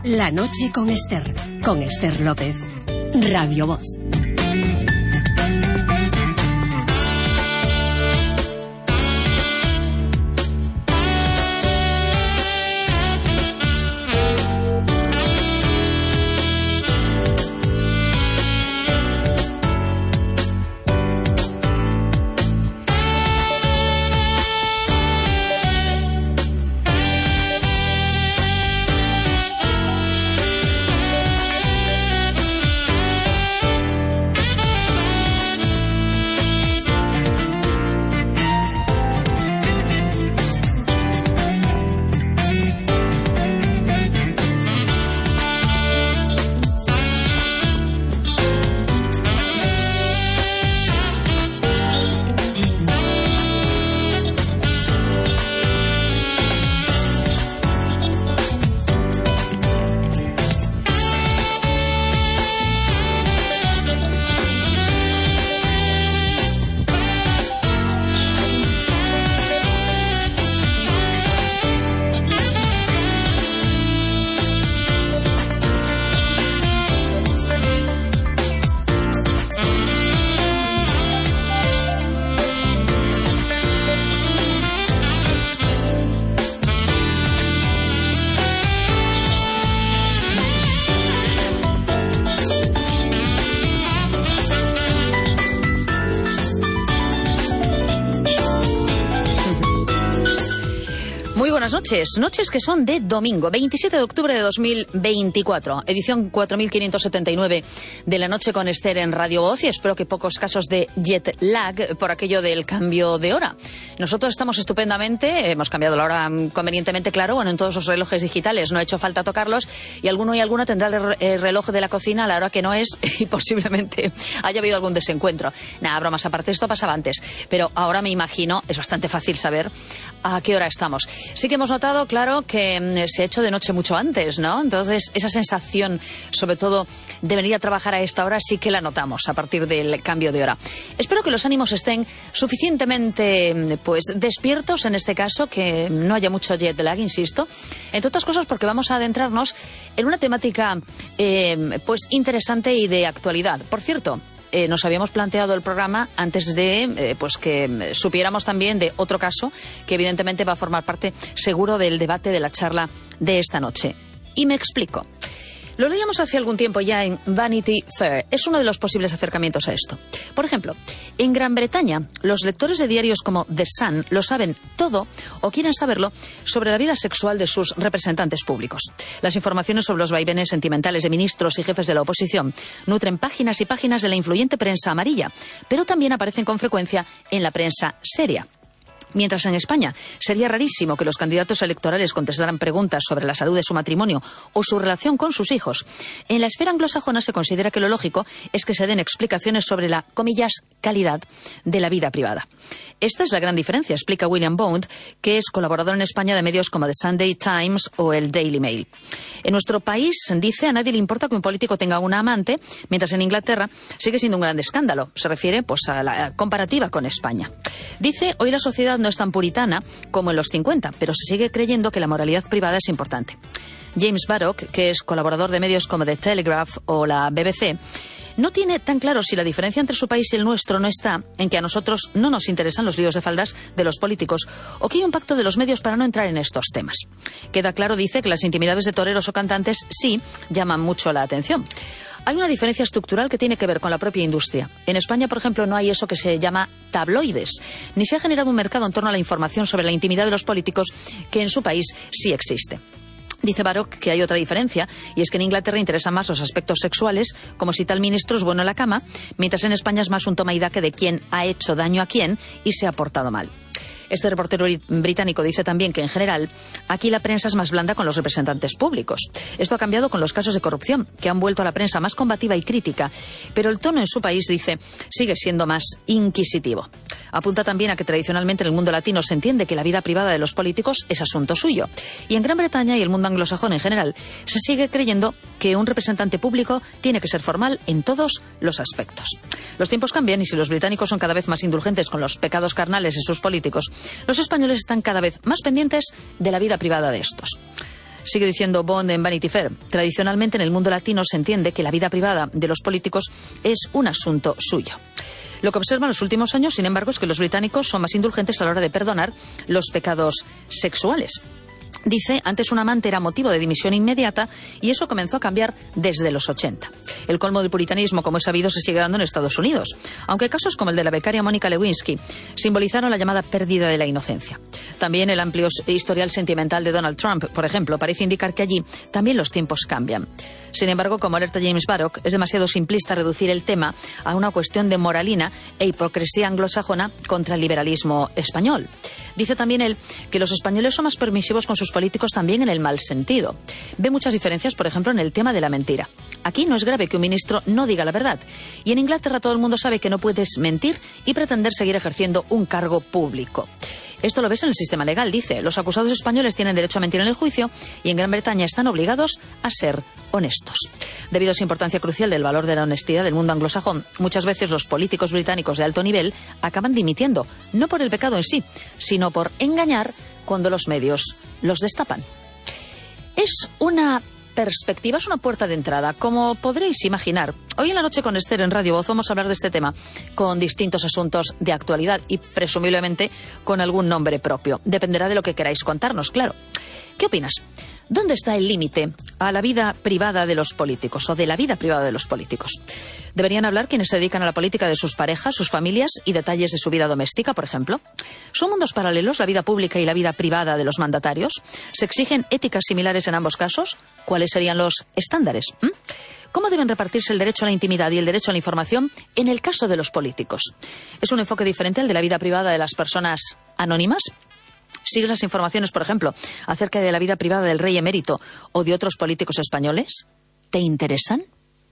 La noche con Esther López, Radio Voz. Noches que son de domingo, 27 de octubre de 2024, edición 4579 de La Noche con Esther en Radio Voz, y espero que pocos casos de jet lag por aquello del cambio de hora. Nosotros estamos estupendamente, hemos cambiado la hora convenientemente, claro, bueno, en todos los relojes digitales, no ha hecho falta tocarlos, y alguno y alguna tendrá el reloj de la cocina a la hora que no es y posiblemente haya habido algún desencuentro. Nada, bromas aparte, esto pasaba antes, pero ahora me imagino, es bastante fácil saber a qué hora estamos. Sí que hemos notado, claro, que se ha hecho de noche mucho antes, ¿no? Entonces, esa sensación, sobre todo, de venir a trabajar a esta hora, sí que la notamos a partir del cambio de hora. Espero que los ánimos estén suficientemente, pues, despiertos en este caso, que no haya mucho jet lag, insisto. Entre otras cosas, porque vamos a adentrarnos en una temática, pues, interesante y de actualidad. Por cierto, nos habíamos planteado el programa antes de pues que supiéramos también de otro caso que evidentemente va a formar parte seguro del debate de la charla de esta noche. Y me explico. Lo leíamos hace algún tiempo ya en Vanity Fair. Es uno de los posibles acercamientos a esto. Por ejemplo, en Gran Bretaña, los lectores de diarios como The Sun lo saben todo o quieren saberlo sobre la vida sexual de sus representantes públicos. Las informaciones sobre los vaivenes sentimentales de ministros y jefes de la oposición nutren páginas y páginas de la influyente prensa amarilla, pero también aparecen con frecuencia en la prensa seria. Mientras en España sería rarísimo que los candidatos electorales contestaran preguntas sobre la salud de su matrimonio o su relación con sus hijos, en la esfera anglosajona se considera que lo lógico es que se den explicaciones sobre la, comillas, calidad de la vida privada. Esta es la gran diferencia, explica William Bond, que es colaborador en España de medios como The Sunday Times o el Daily Mail. En nuestro país, dice, a nadie le importa que un político tenga una amante, mientras en Inglaterra sigue siendo un gran escándalo. Se refiere, pues, a la comparativa con España. Dice, hoy la sociedad no es tan puritana como en los 50, pero se sigue creyendo que la moralidad privada es importante. James Baddock, que es colaborador de medios como The Telegraph o la BBC, no tiene tan claro si la diferencia entre su país y el nuestro no está en que a nosotros no nos interesan los líos de faldas de los políticos o que hay un pacto de los medios para no entrar en estos temas. Queda claro, dice, que las intimidades de toreros o cantantes sí llaman mucho la atención. Hay una diferencia estructural que tiene que ver con la propia industria. En España, por ejemplo, no hay eso que se llama tabloides, ni se ha generado un mercado en torno a la información sobre la intimidad de los políticos que en su país sí existe. Dice Barock que hay otra diferencia, y es que en Inglaterra interesan más los aspectos sexuales, como si tal ministro es bueno en la cama, mientras en España es más un toma y daque de quién ha hecho daño a quién y se ha portado mal. Este reportero británico dice también que, en general, aquí la prensa es más blanda con los representantes públicos. Esto ha cambiado con los casos de corrupción, que han vuelto a la prensa más combativa y crítica, pero el tono en su país, dice, sigue siendo más inquisitivo. Apunta también a que tradicionalmente en el mundo latino se entiende que la vida privada de los políticos es asunto suyo. Y en Gran Bretaña y el mundo anglosajón en general se sigue creyendo que un representante público tiene que ser formal en todos los aspectos. Los tiempos cambian y si los británicos son cada vez más indulgentes con los pecados carnales de sus políticos, los españoles están cada vez más pendientes de la vida privada de estos. Sigue diciendo Bond en Vanity Fair. Tradicionalmente en el mundo latino se entiende que la vida privada de los políticos es un asunto suyo. Lo que observa en los últimos años, sin embargo, es que los británicos son más indulgentes a la hora de perdonar los pecados sexuales. Dice, antes un amante era motivo de dimisión inmediata y eso comenzó a cambiar desde los 80. El colmo del puritanismo, como es sabido, se sigue dando en Estados Unidos, aunque casos como el de la becaria Mónica Lewinsky simbolizaron la llamada pérdida de la inocencia. También el amplio historial sentimental de Donald Trump, por ejemplo, parece indicar que allí también los tiempos cambian. Sin embargo, como alerta James Barrock, es demasiado simplista reducir el tema a una cuestión de moralina e hipocresía anglosajona contra el liberalismo español. Dice también él que los españoles son más permisivos con sus políticos también en el mal sentido. Ve muchas diferencias, por ejemplo, en el tema de la mentira. Aquí no es grave que un ministro no diga la verdad. Y en Inglaterra todo el mundo sabe que no puedes mentir y pretender seguir ejerciendo un cargo público. Esto lo ves en el sistema legal, dice. Los acusados españoles tienen derecho a mentir en el juicio y en Gran Bretaña están obligados a ser honestos. Debido a su importancia crucial del valor de la honestidad del mundo anglosajón, muchas veces los políticos británicos de alto nivel acaban dimitiendo, no por el pecado en sí, sino por engañar cuando los medios los destapan. Es una perspectiva, es una puerta de entrada, como podréis imaginar. Hoy en la noche con Esther en Radio Voz vamos a hablar de este tema con distintos asuntos de actualidad y presumiblemente con algún nombre propio. Dependerá de lo que queráis contarnos, claro. ¿Qué opinas? ¿Dónde está el límite a la vida privada de los políticos o de la vida privada de los políticos? ¿Deberían hablar quienes se dedican a la política de sus parejas, sus familias y detalles de su vida doméstica, por ejemplo? ¿Son mundos paralelos la vida pública y la vida privada de los mandatarios? ¿Se exigen éticas similares en ambos casos? ¿Cuáles serían los estándares? ¿Cómo deben repartirse el derecho a la intimidad y el derecho a la información en el caso de los políticos? ¿Es un enfoque diferente al de la vida privada de las personas anónimas? ¿Sigues las informaciones, por ejemplo, acerca de la vida privada del rey emérito o de otros políticos españoles? ¿Te interesan?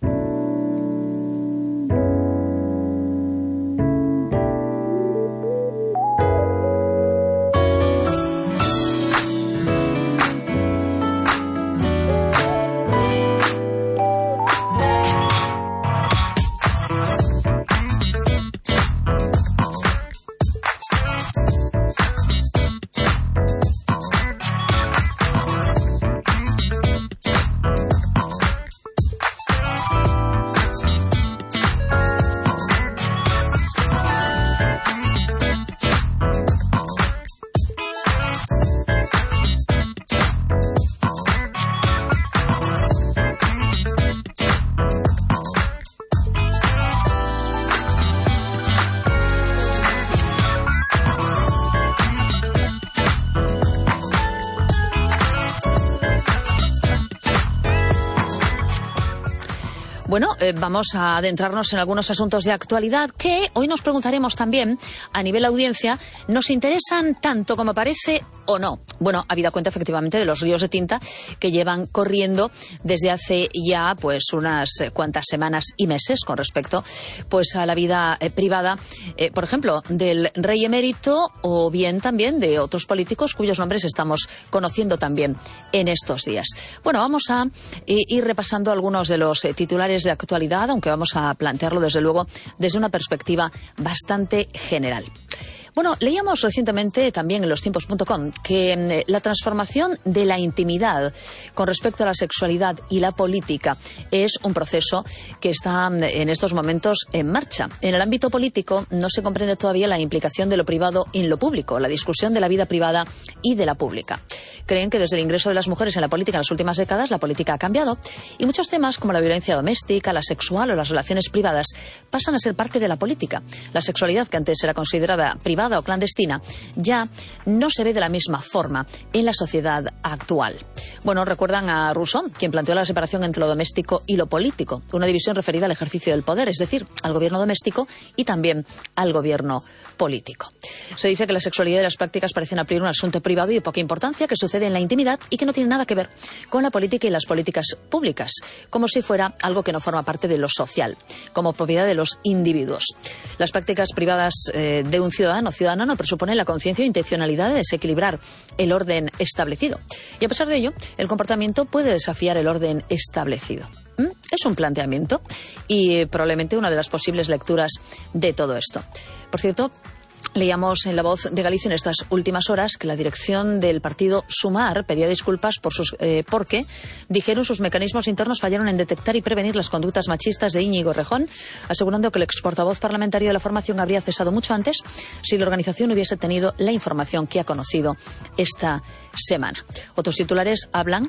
Bueno, vamos a adentrarnos en algunos asuntos de actualidad que hoy nos preguntaremos también a nivel audiencia, ¿nos interesan tanto como parece o no? Bueno, habida cuenta efectivamente de los ríos de tinta que llevan corriendo desde hace ya pues unas cuantas semanas y meses con respecto pues a la vida privada, por ejemplo, del rey emérito o bien también de otros políticos cuyos nombres estamos conociendo también en estos días. Bueno, vamos a ir repasando algunos de los titulares de actualidad, aunque vamos a plantearlo desde luego desde una perspectiva bastante general. Bueno, leíamos recientemente también en lostiempos.com que la transformación de la intimidad con respecto a la sexualidad y la política es un proceso que está en estos momentos en marcha. En el ámbito político no se comprende todavía la implicación de lo privado en lo público, la discusión de la vida privada y de la pública. Creen que desde el ingreso de las mujeres en la política en las últimas décadas la política ha cambiado y muchos temas como la violencia doméstica, la sexual o las relaciones privadas pasan a ser parte de la política. La sexualidad, que antes era considerada privada o clandestina, ya no se ve de la misma forma en la sociedad actual. Bueno, recuerdan a Rousseau, quien planteó la separación entre lo doméstico y lo político, una división referida al ejercicio del poder, es decir, al gobierno doméstico y también al gobierno político. Se dice que la sexualidad y las prácticas parecen abrir un asunto privado y de poca importancia que sucede en la intimidad y que no tiene nada que ver con la política y las políticas públicas, como si fuera algo que no forma parte de lo social, como propiedad de los individuos. Las prácticas privadas de un ciudadano no presuponen la conciencia o intencionalidad de desequilibrar el orden establecido. Y a pesar de ello, el comportamiento puede desafiar el orden establecido. Es un planteamiento y probablemente una de las posibles lecturas de todo esto. Por cierto, Leíamos en La Voz de Galicia en estas últimas horas que la dirección del partido Sumar pedía disculpas porque, dijeron, sus mecanismos internos fallaron en detectar y prevenir las conductas machistas de Íñigo Errejón, asegurando que el exportavoz parlamentario de la formación habría cesado mucho antes si la organización hubiese tenido la información que ha conocido esta semana. Otros titulares hablan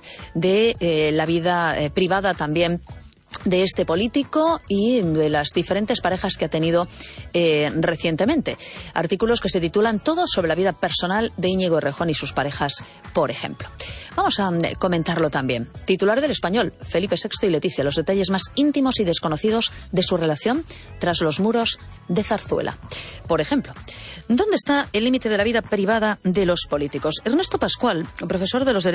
de la vida privada también de este político y de las diferentes parejas que ha tenido recientemente. Artículos que se titulan todos sobre la vida personal de Íñigo Errejón y sus parejas, por ejemplo. Vamos a comentarlo también. Titular del Español, Felipe VI y Leticia, los detalles más íntimos y desconocidos de su relación tras los muros de Zarzuela. Por ejemplo, ¿dónde está el límite de la vida privada de los políticos? Ernesto Pascual, profesor de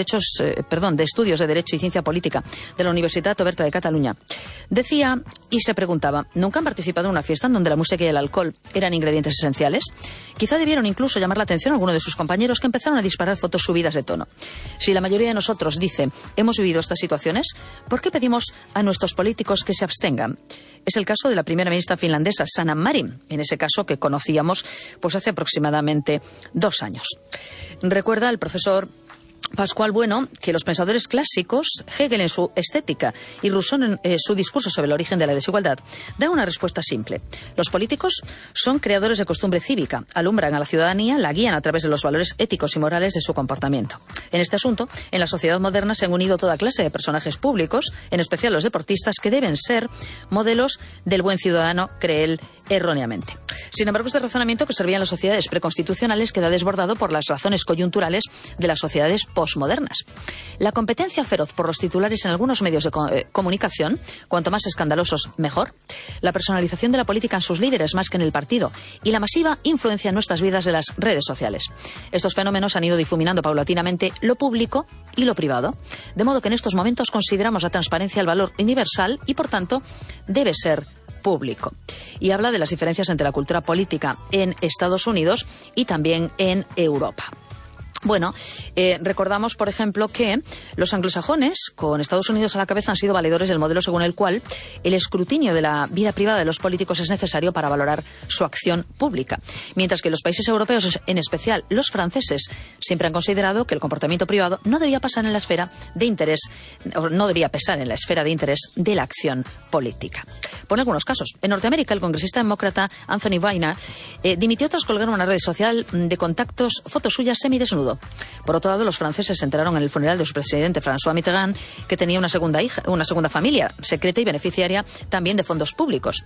de Estudios de Derecho y Ciencia Política de la Universitat Oberta de Cataluña, decía y se preguntaba, ¿nunca han participado en una fiesta en donde la música y el alcohol eran ingredientes esenciales? Quizá debieron incluso llamar la atención a alguno de sus compañeros que empezaron a disparar fotos subidas de tono. Si la mayoría de nosotros dice, hemos vivido estas situaciones, ¿por qué pedimos a nuestros políticos que se abstengan? Es el caso de la primera ministra finlandesa, Sanna Marin, en ese caso que conocíamos pues hace aproximadamente 2 años. Recuerda el profesor Pascual Bueno que los pensadores clásicos, Hegel en su Estética y Rousseau en su discurso sobre el origen de la desigualdad, dan una respuesta simple. Los políticos son creadores de costumbre cívica, alumbran a la ciudadanía, la guían a través de los valores éticos y morales de su comportamiento. En este asunto, en la sociedad moderna se han unido toda clase de personajes públicos, en especial los deportistas, que deben ser modelos del buen ciudadano, cree él erróneamente. Sin embargo, este razonamiento que servía en las sociedades preconstitucionales queda desbordado por las razones coyunturales de las sociedades posmodernas. La competencia feroz por los titulares en algunos medios de comunicación, cuanto más escandalosos, mejor. La personalización de la política en sus líderes más que en el partido y la masiva influencia en nuestras vidas de las redes sociales. Estos fenómenos han ido difuminando paulatinamente lo público y lo privado, de modo que en estos momentos consideramos la transparencia el valor universal y, por tanto, debe ser público. Y habla de las diferencias entre la cultura política en Estados Unidos y también en Europa. Bueno, recordamos, por ejemplo, que los anglosajones, con Estados Unidos a la cabeza, han sido valedores del modelo según el cual el escrutinio de la vida privada de los políticos es necesario para valorar su acción pública. Mientras que los países europeos, en especial los franceses, siempre han considerado que el comportamiento privado no debía pasar en la esfera de interés, o no debía pesar en la esfera de interés de la acción política. Por algunos casos, en Norteamérica, el congresista demócrata Anthony Weiner dimitió tras colgar en una red social de contactos fotos suyas semidesnudo. Por otro lado, los franceses se enteraron en el funeral de su presidente François Mitterrand que tenía una segunda familia, secreta y beneficiaria también de fondos públicos.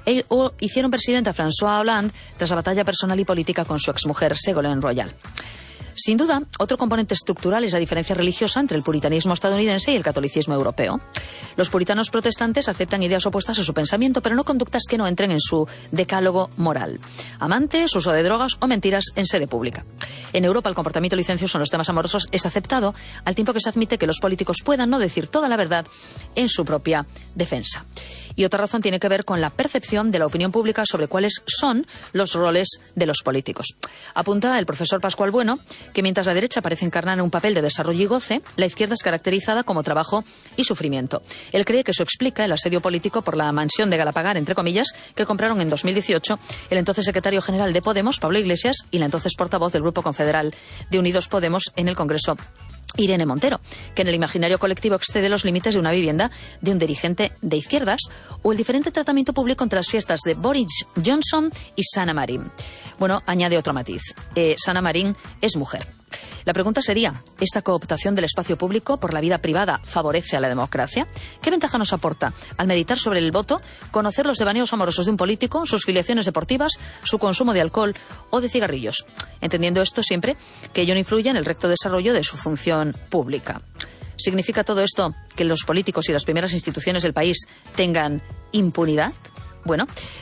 O hicieron presidente a François Hollande tras la batalla personal y política con su exmujer Ségolène Royal. Sin duda, otro componente estructural es la diferencia religiosa entre el puritanismo estadounidense y el catolicismo europeo. Los puritanos protestantes aceptan ideas opuestas a su pensamiento, pero no conductas que no entren en su decálogo moral. Amantes, uso de drogas o mentiras en sede pública. En Europa, el comportamiento licencioso en los temas amorosos es aceptado, al tiempo que se admite que los políticos puedan no decir toda la verdad en su propia defensa. Y otra razón tiene que ver con la percepción de la opinión pública sobre cuáles son los roles de los políticos. Apunta el profesor Pascual Bueno que mientras la derecha parece encarnar un papel de desarrollo y goce, la izquierda es caracterizada como trabajo y sufrimiento. Él cree que eso explica el asedio político por la mansión de Galapagar, entre comillas, que compraron en 2018 el entonces secretario general de Podemos, Pablo Iglesias, y la entonces portavoz del Grupo Confederal de Unidos Podemos en el Congreso, Irene Montero, que en el imaginario colectivo excede los límites de una vivienda de un dirigente de izquierdas, o el diferente tratamiento público entre las fiestas de Boris Johnson y Sanna Marin. Bueno, añade otro matiz. Sanna Marin es mujer. La pregunta sería, ¿esta cooptación del espacio público por la vida privada favorece a la democracia? ¿Qué ventaja nos aporta al meditar sobre el voto, conocer los devaneos amorosos de un político, sus filiaciones deportivas, su consumo de alcohol o de cigarrillos? Entendiendo esto siempre que ello no influya en el recto desarrollo de su función pública. ¿Significa todo esto que los políticos y las primeras instituciones del país tengan impunidad? Bueno,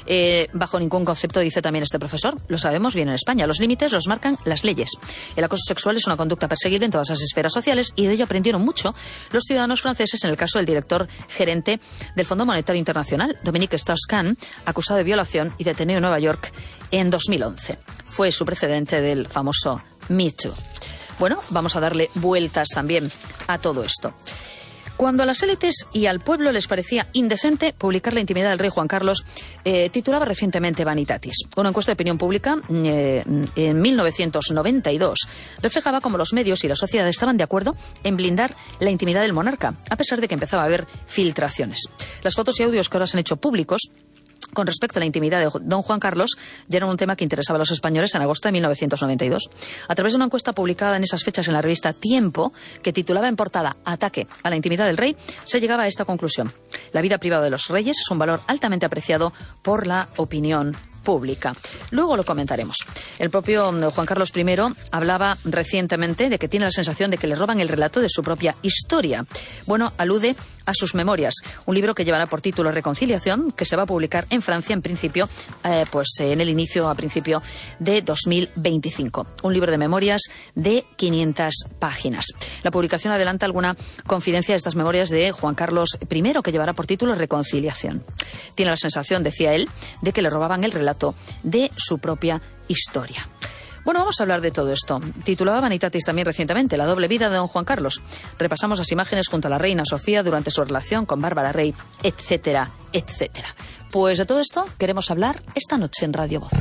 bajo ningún concepto, dice también este profesor. Lo sabemos bien en España. Los límites los marcan las leyes. El acoso sexual es una conducta perseguible en todas las esferas sociales y de ello aprendieron mucho los ciudadanos franceses en el caso del director gerente del Fondo Monetario Internacional, Dominique Strauss-Kahn, acusado de violación y detenido en Nueva York en 2011. Fue su precedente del famoso Me Too. Bueno, vamos a darle vueltas también a todo esto. Cuando a las élites y al pueblo les parecía indecente publicar la intimidad del rey Juan Carlos, titulaba recientemente Vanitatis. Una encuesta de opinión pública en 1992 reflejaba cómo los medios y la sociedad estaban de acuerdo en blindar la intimidad del monarca, a pesar de que empezaba a haber filtraciones. Las fotos y audios que ahora se han hecho públicos con respecto a la intimidad de don Juan Carlos ya era un tema que interesaba a los españoles en agosto de 1992. A través de una encuesta publicada en esas fechas en la revista Tiempo, que titulaba en portada Ataque a la intimidad del rey, se llegaba a esta conclusión: la vida privada de los reyes es un valor altamente apreciado por la opinión pública. Luego lo comentaremos. El propio Juan Carlos I hablaba recientemente de que tiene la sensación de que le roban el relato de su propia historia. Bueno, alude a sus memorias, un libro que llevará por título Reconciliación, que se va a publicar en Francia en principio, en el inicio, a principio de 2025. Un libro de memorias de 500 páginas. La publicación adelanta alguna confidencia de estas memorias de Juan Carlos I, que llevará por título Reconciliación. Tiene la sensación, decía él, de que le robaban el relato de su propia historia. Bueno, vamos a hablar de todo esto. Titulaba Vanitatis también recientemente La doble vida de don Juan Carlos. Repasamos las imágenes junto a la reina Sofía durante su relación con Bárbara Rey, etcétera, etcétera. Pues de todo esto queremos hablar esta noche en Radio Voz.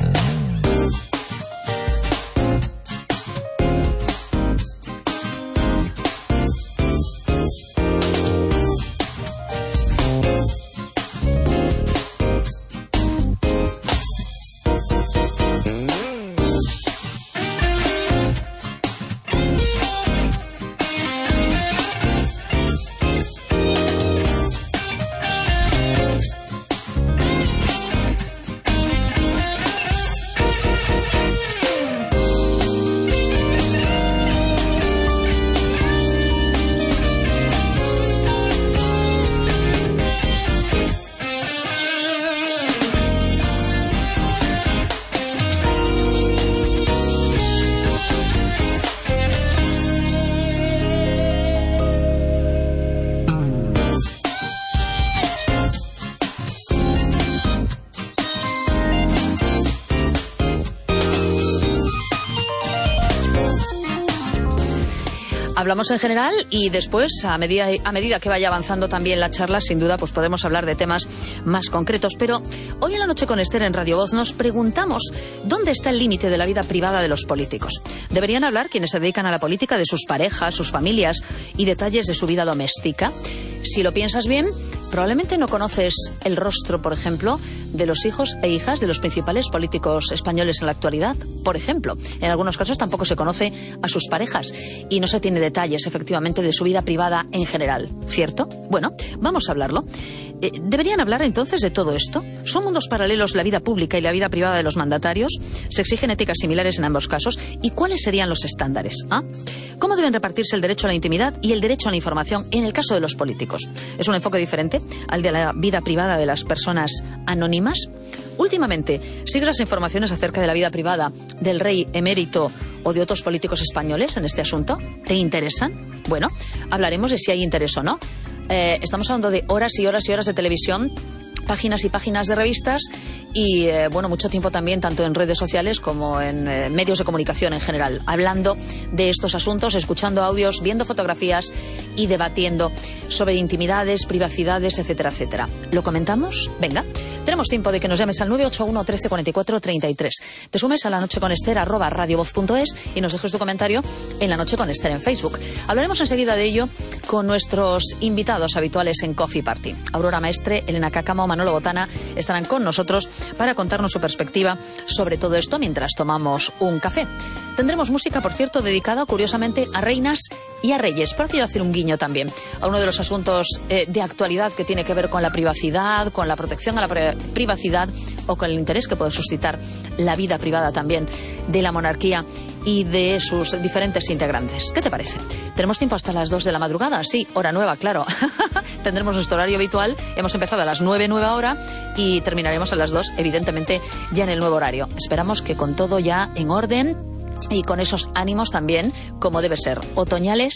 Hablamos en general y después, a medida que vaya avanzando también la charla, sin duda, pues podemos hablar de temas más concretos. Pero hoy en la noche con Esther en Radio Voz nos preguntamos dónde está el límite de la vida privada de los políticos. ¿Deberían hablar quienes se dedican a la política de sus parejas, sus familias y detalles de su vida doméstica? Si lo piensas bien, probablemente no conoces el rostro, por ejemplo, de los hijos e hijas de los principales políticos españoles en la actualidad. Por ejemplo, en algunos casos tampoco se conoce a sus parejas y no se tiene detalles, efectivamente, de su vida privada en general, ¿cierto? Bueno, vamos a hablarlo. ¿Deberían hablar entonces de todo esto? ¿Son mundos paralelos la vida pública y la vida privada de los mandatarios? ¿Se exigen éticas similares en ambos casos? ¿Y cuáles serían los estándares? ¿Cómo deben repartirse el derecho a la intimidad y el derecho a la información en el caso de los políticos? ¿Es un enfoque diferente al de la vida privada de las personas anónimas? Últimamente, ¿sigues las informaciones acerca de la vida privada del rey emérito o de otros políticos españoles en este asunto? ¿Te interesan? Bueno, hablaremos de si hay interés o no. Estamos hablando de horas y horas y horas de televisión, páginas y páginas de revistas y, mucho tiempo también, tanto en redes sociales como en medios de comunicación en general, hablando de estos asuntos, escuchando audios, viendo fotografías y debatiendo sobre intimidades, privacidades, etcétera, etcétera. ¿Lo comentamos? Venga. Tenemos tiempo de que nos llames al 981 13 44 33. Te sumes a La Noche con Esther @radiovoz.es y nos dejes tu comentario en La Noche con Esther en Facebook. Hablaremos enseguida de ello con nuestros invitados habituales en Coffee Party. Aurora Maestre, Elena Cácamo, Manolo Botana estarán con nosotros para contarnos su perspectiva sobre todo esto mientras tomamos un café. Tendremos música, por cierto, dedicada curiosamente a reinas y a reyes, pero quiero hacer un guiño también a uno de los asuntos de actualidad que tiene que ver con la privacidad, con la protección a la privacidad o con el interés que puede suscitar la vida privada también de la monarquía y de sus diferentes integrantes. ¿Qué te parece? Tenemos tiempo hasta las 2 de la madrugada, sí, hora nueva, claro. Tendremos nuestro horario habitual, hemos empezado a las 9, nueva hora, y terminaremos a las 2, evidentemente, ya en el nuevo horario. Esperamos que con todo ya en orden y con esos ánimos también, como debe ser, otoñales,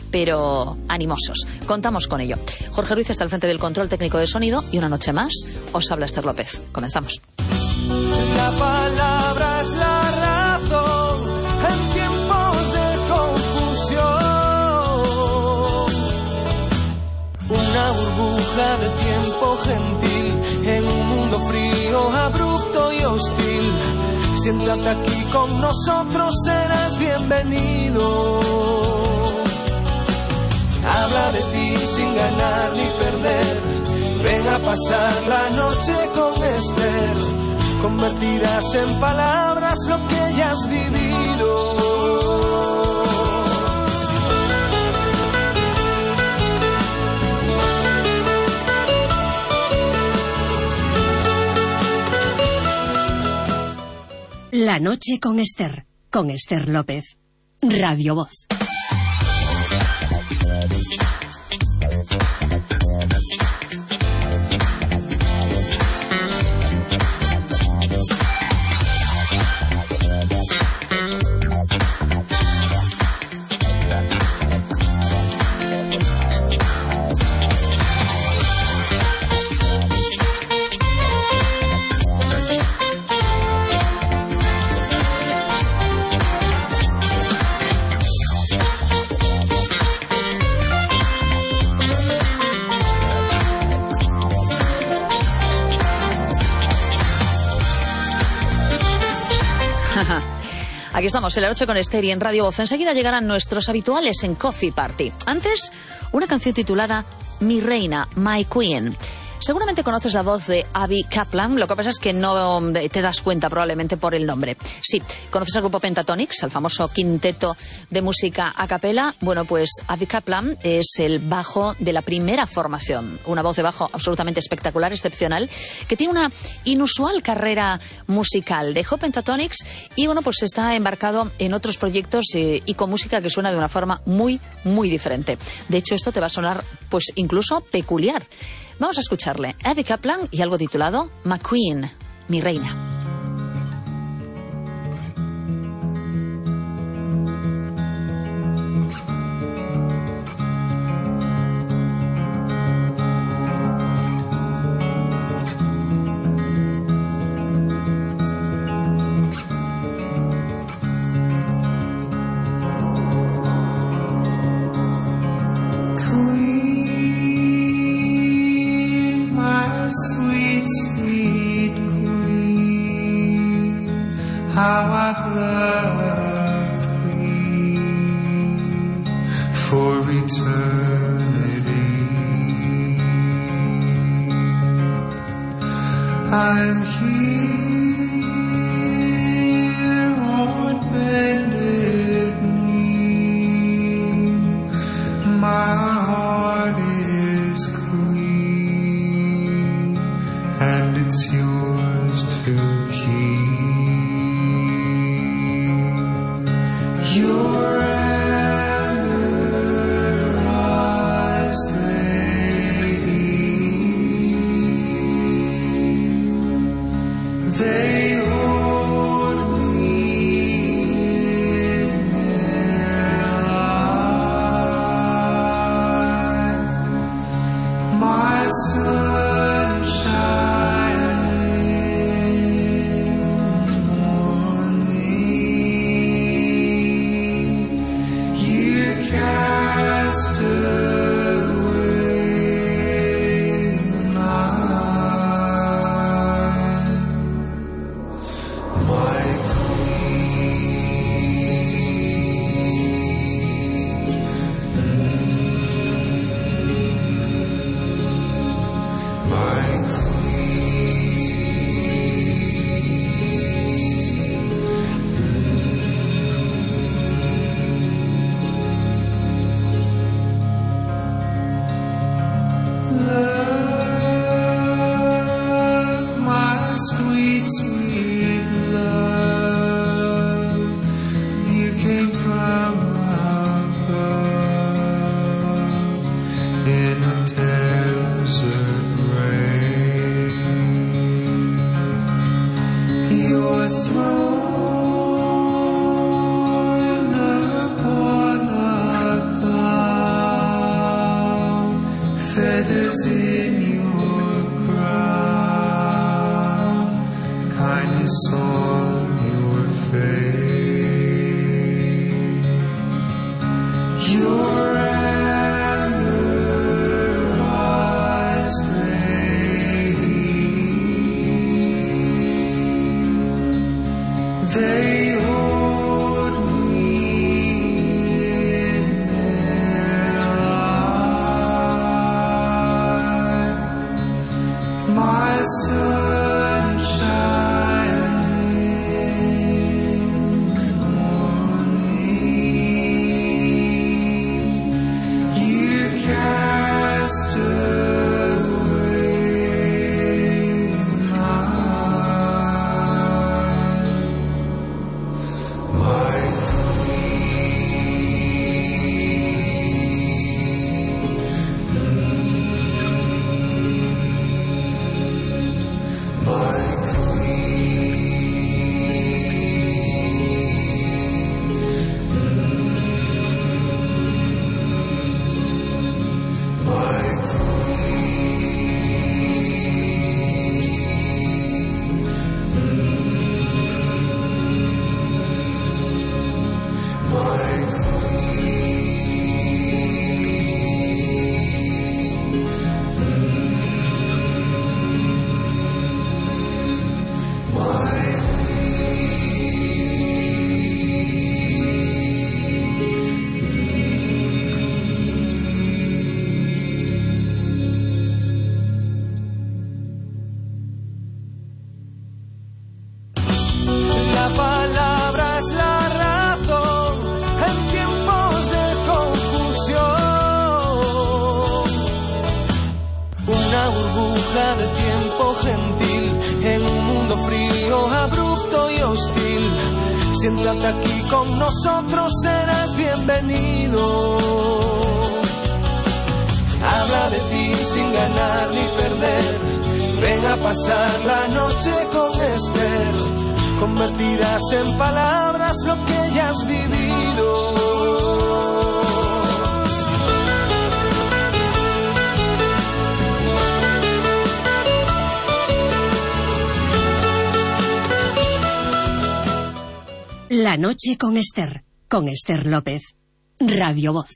pero animosos. Contamos con ello. Jorge Ruiz está al frente del control técnico de sonido y una noche más os habla Esther López. Comenzamos. La palabra es la razón en tiempos de confusión. burbuja de tiempo gentil, en un mundo frío, abrupto y hostil. Siéntate aquí con nosotros, serás bienvenido. Habla de ti sin ganar ni perder. Ven a pasar la noche con Esther. Convertirás en palabras lo que ya has vivido. La noche con Esther López. Radio Voz. Aquí estamos, en la noche con Esther y en Radio Voz. Enseguida llegarán nuestros habituales en Coffee Party. Antes, una canción titulada Mi Reina, My Queen. Seguramente conoces la voz de Abby Kaplan, lo que pasa es que no te das cuenta probablemente por el nombre. Sí, ¿conoces al grupo Pentatonix, el famoso quinteto de música a capela? Bueno, pues Abby Kaplan es el bajo de la primera formación, una voz de bajo absolutamente espectacular, excepcional, que tiene una inusual carrera musical. Dejó Pentatonix y bueno, pues está embarcado en otros proyectos y con música que suena de una forma muy, muy diferente. De hecho, esto te va a sonar pues incluso peculiar. Vamos a escucharle, Abby Kaplan y algo titulado My Queen, mi reina. trato gentil en un mundo frío, abrupto y hostil. Siéntate aquí con nosotros, serás bienvenido. Habla de ti sin ganar ni perder. Ven a pasar la noche con Esther. Convertirás en palabras lo que ya has vivido. La noche con Esther López, Radio Voz.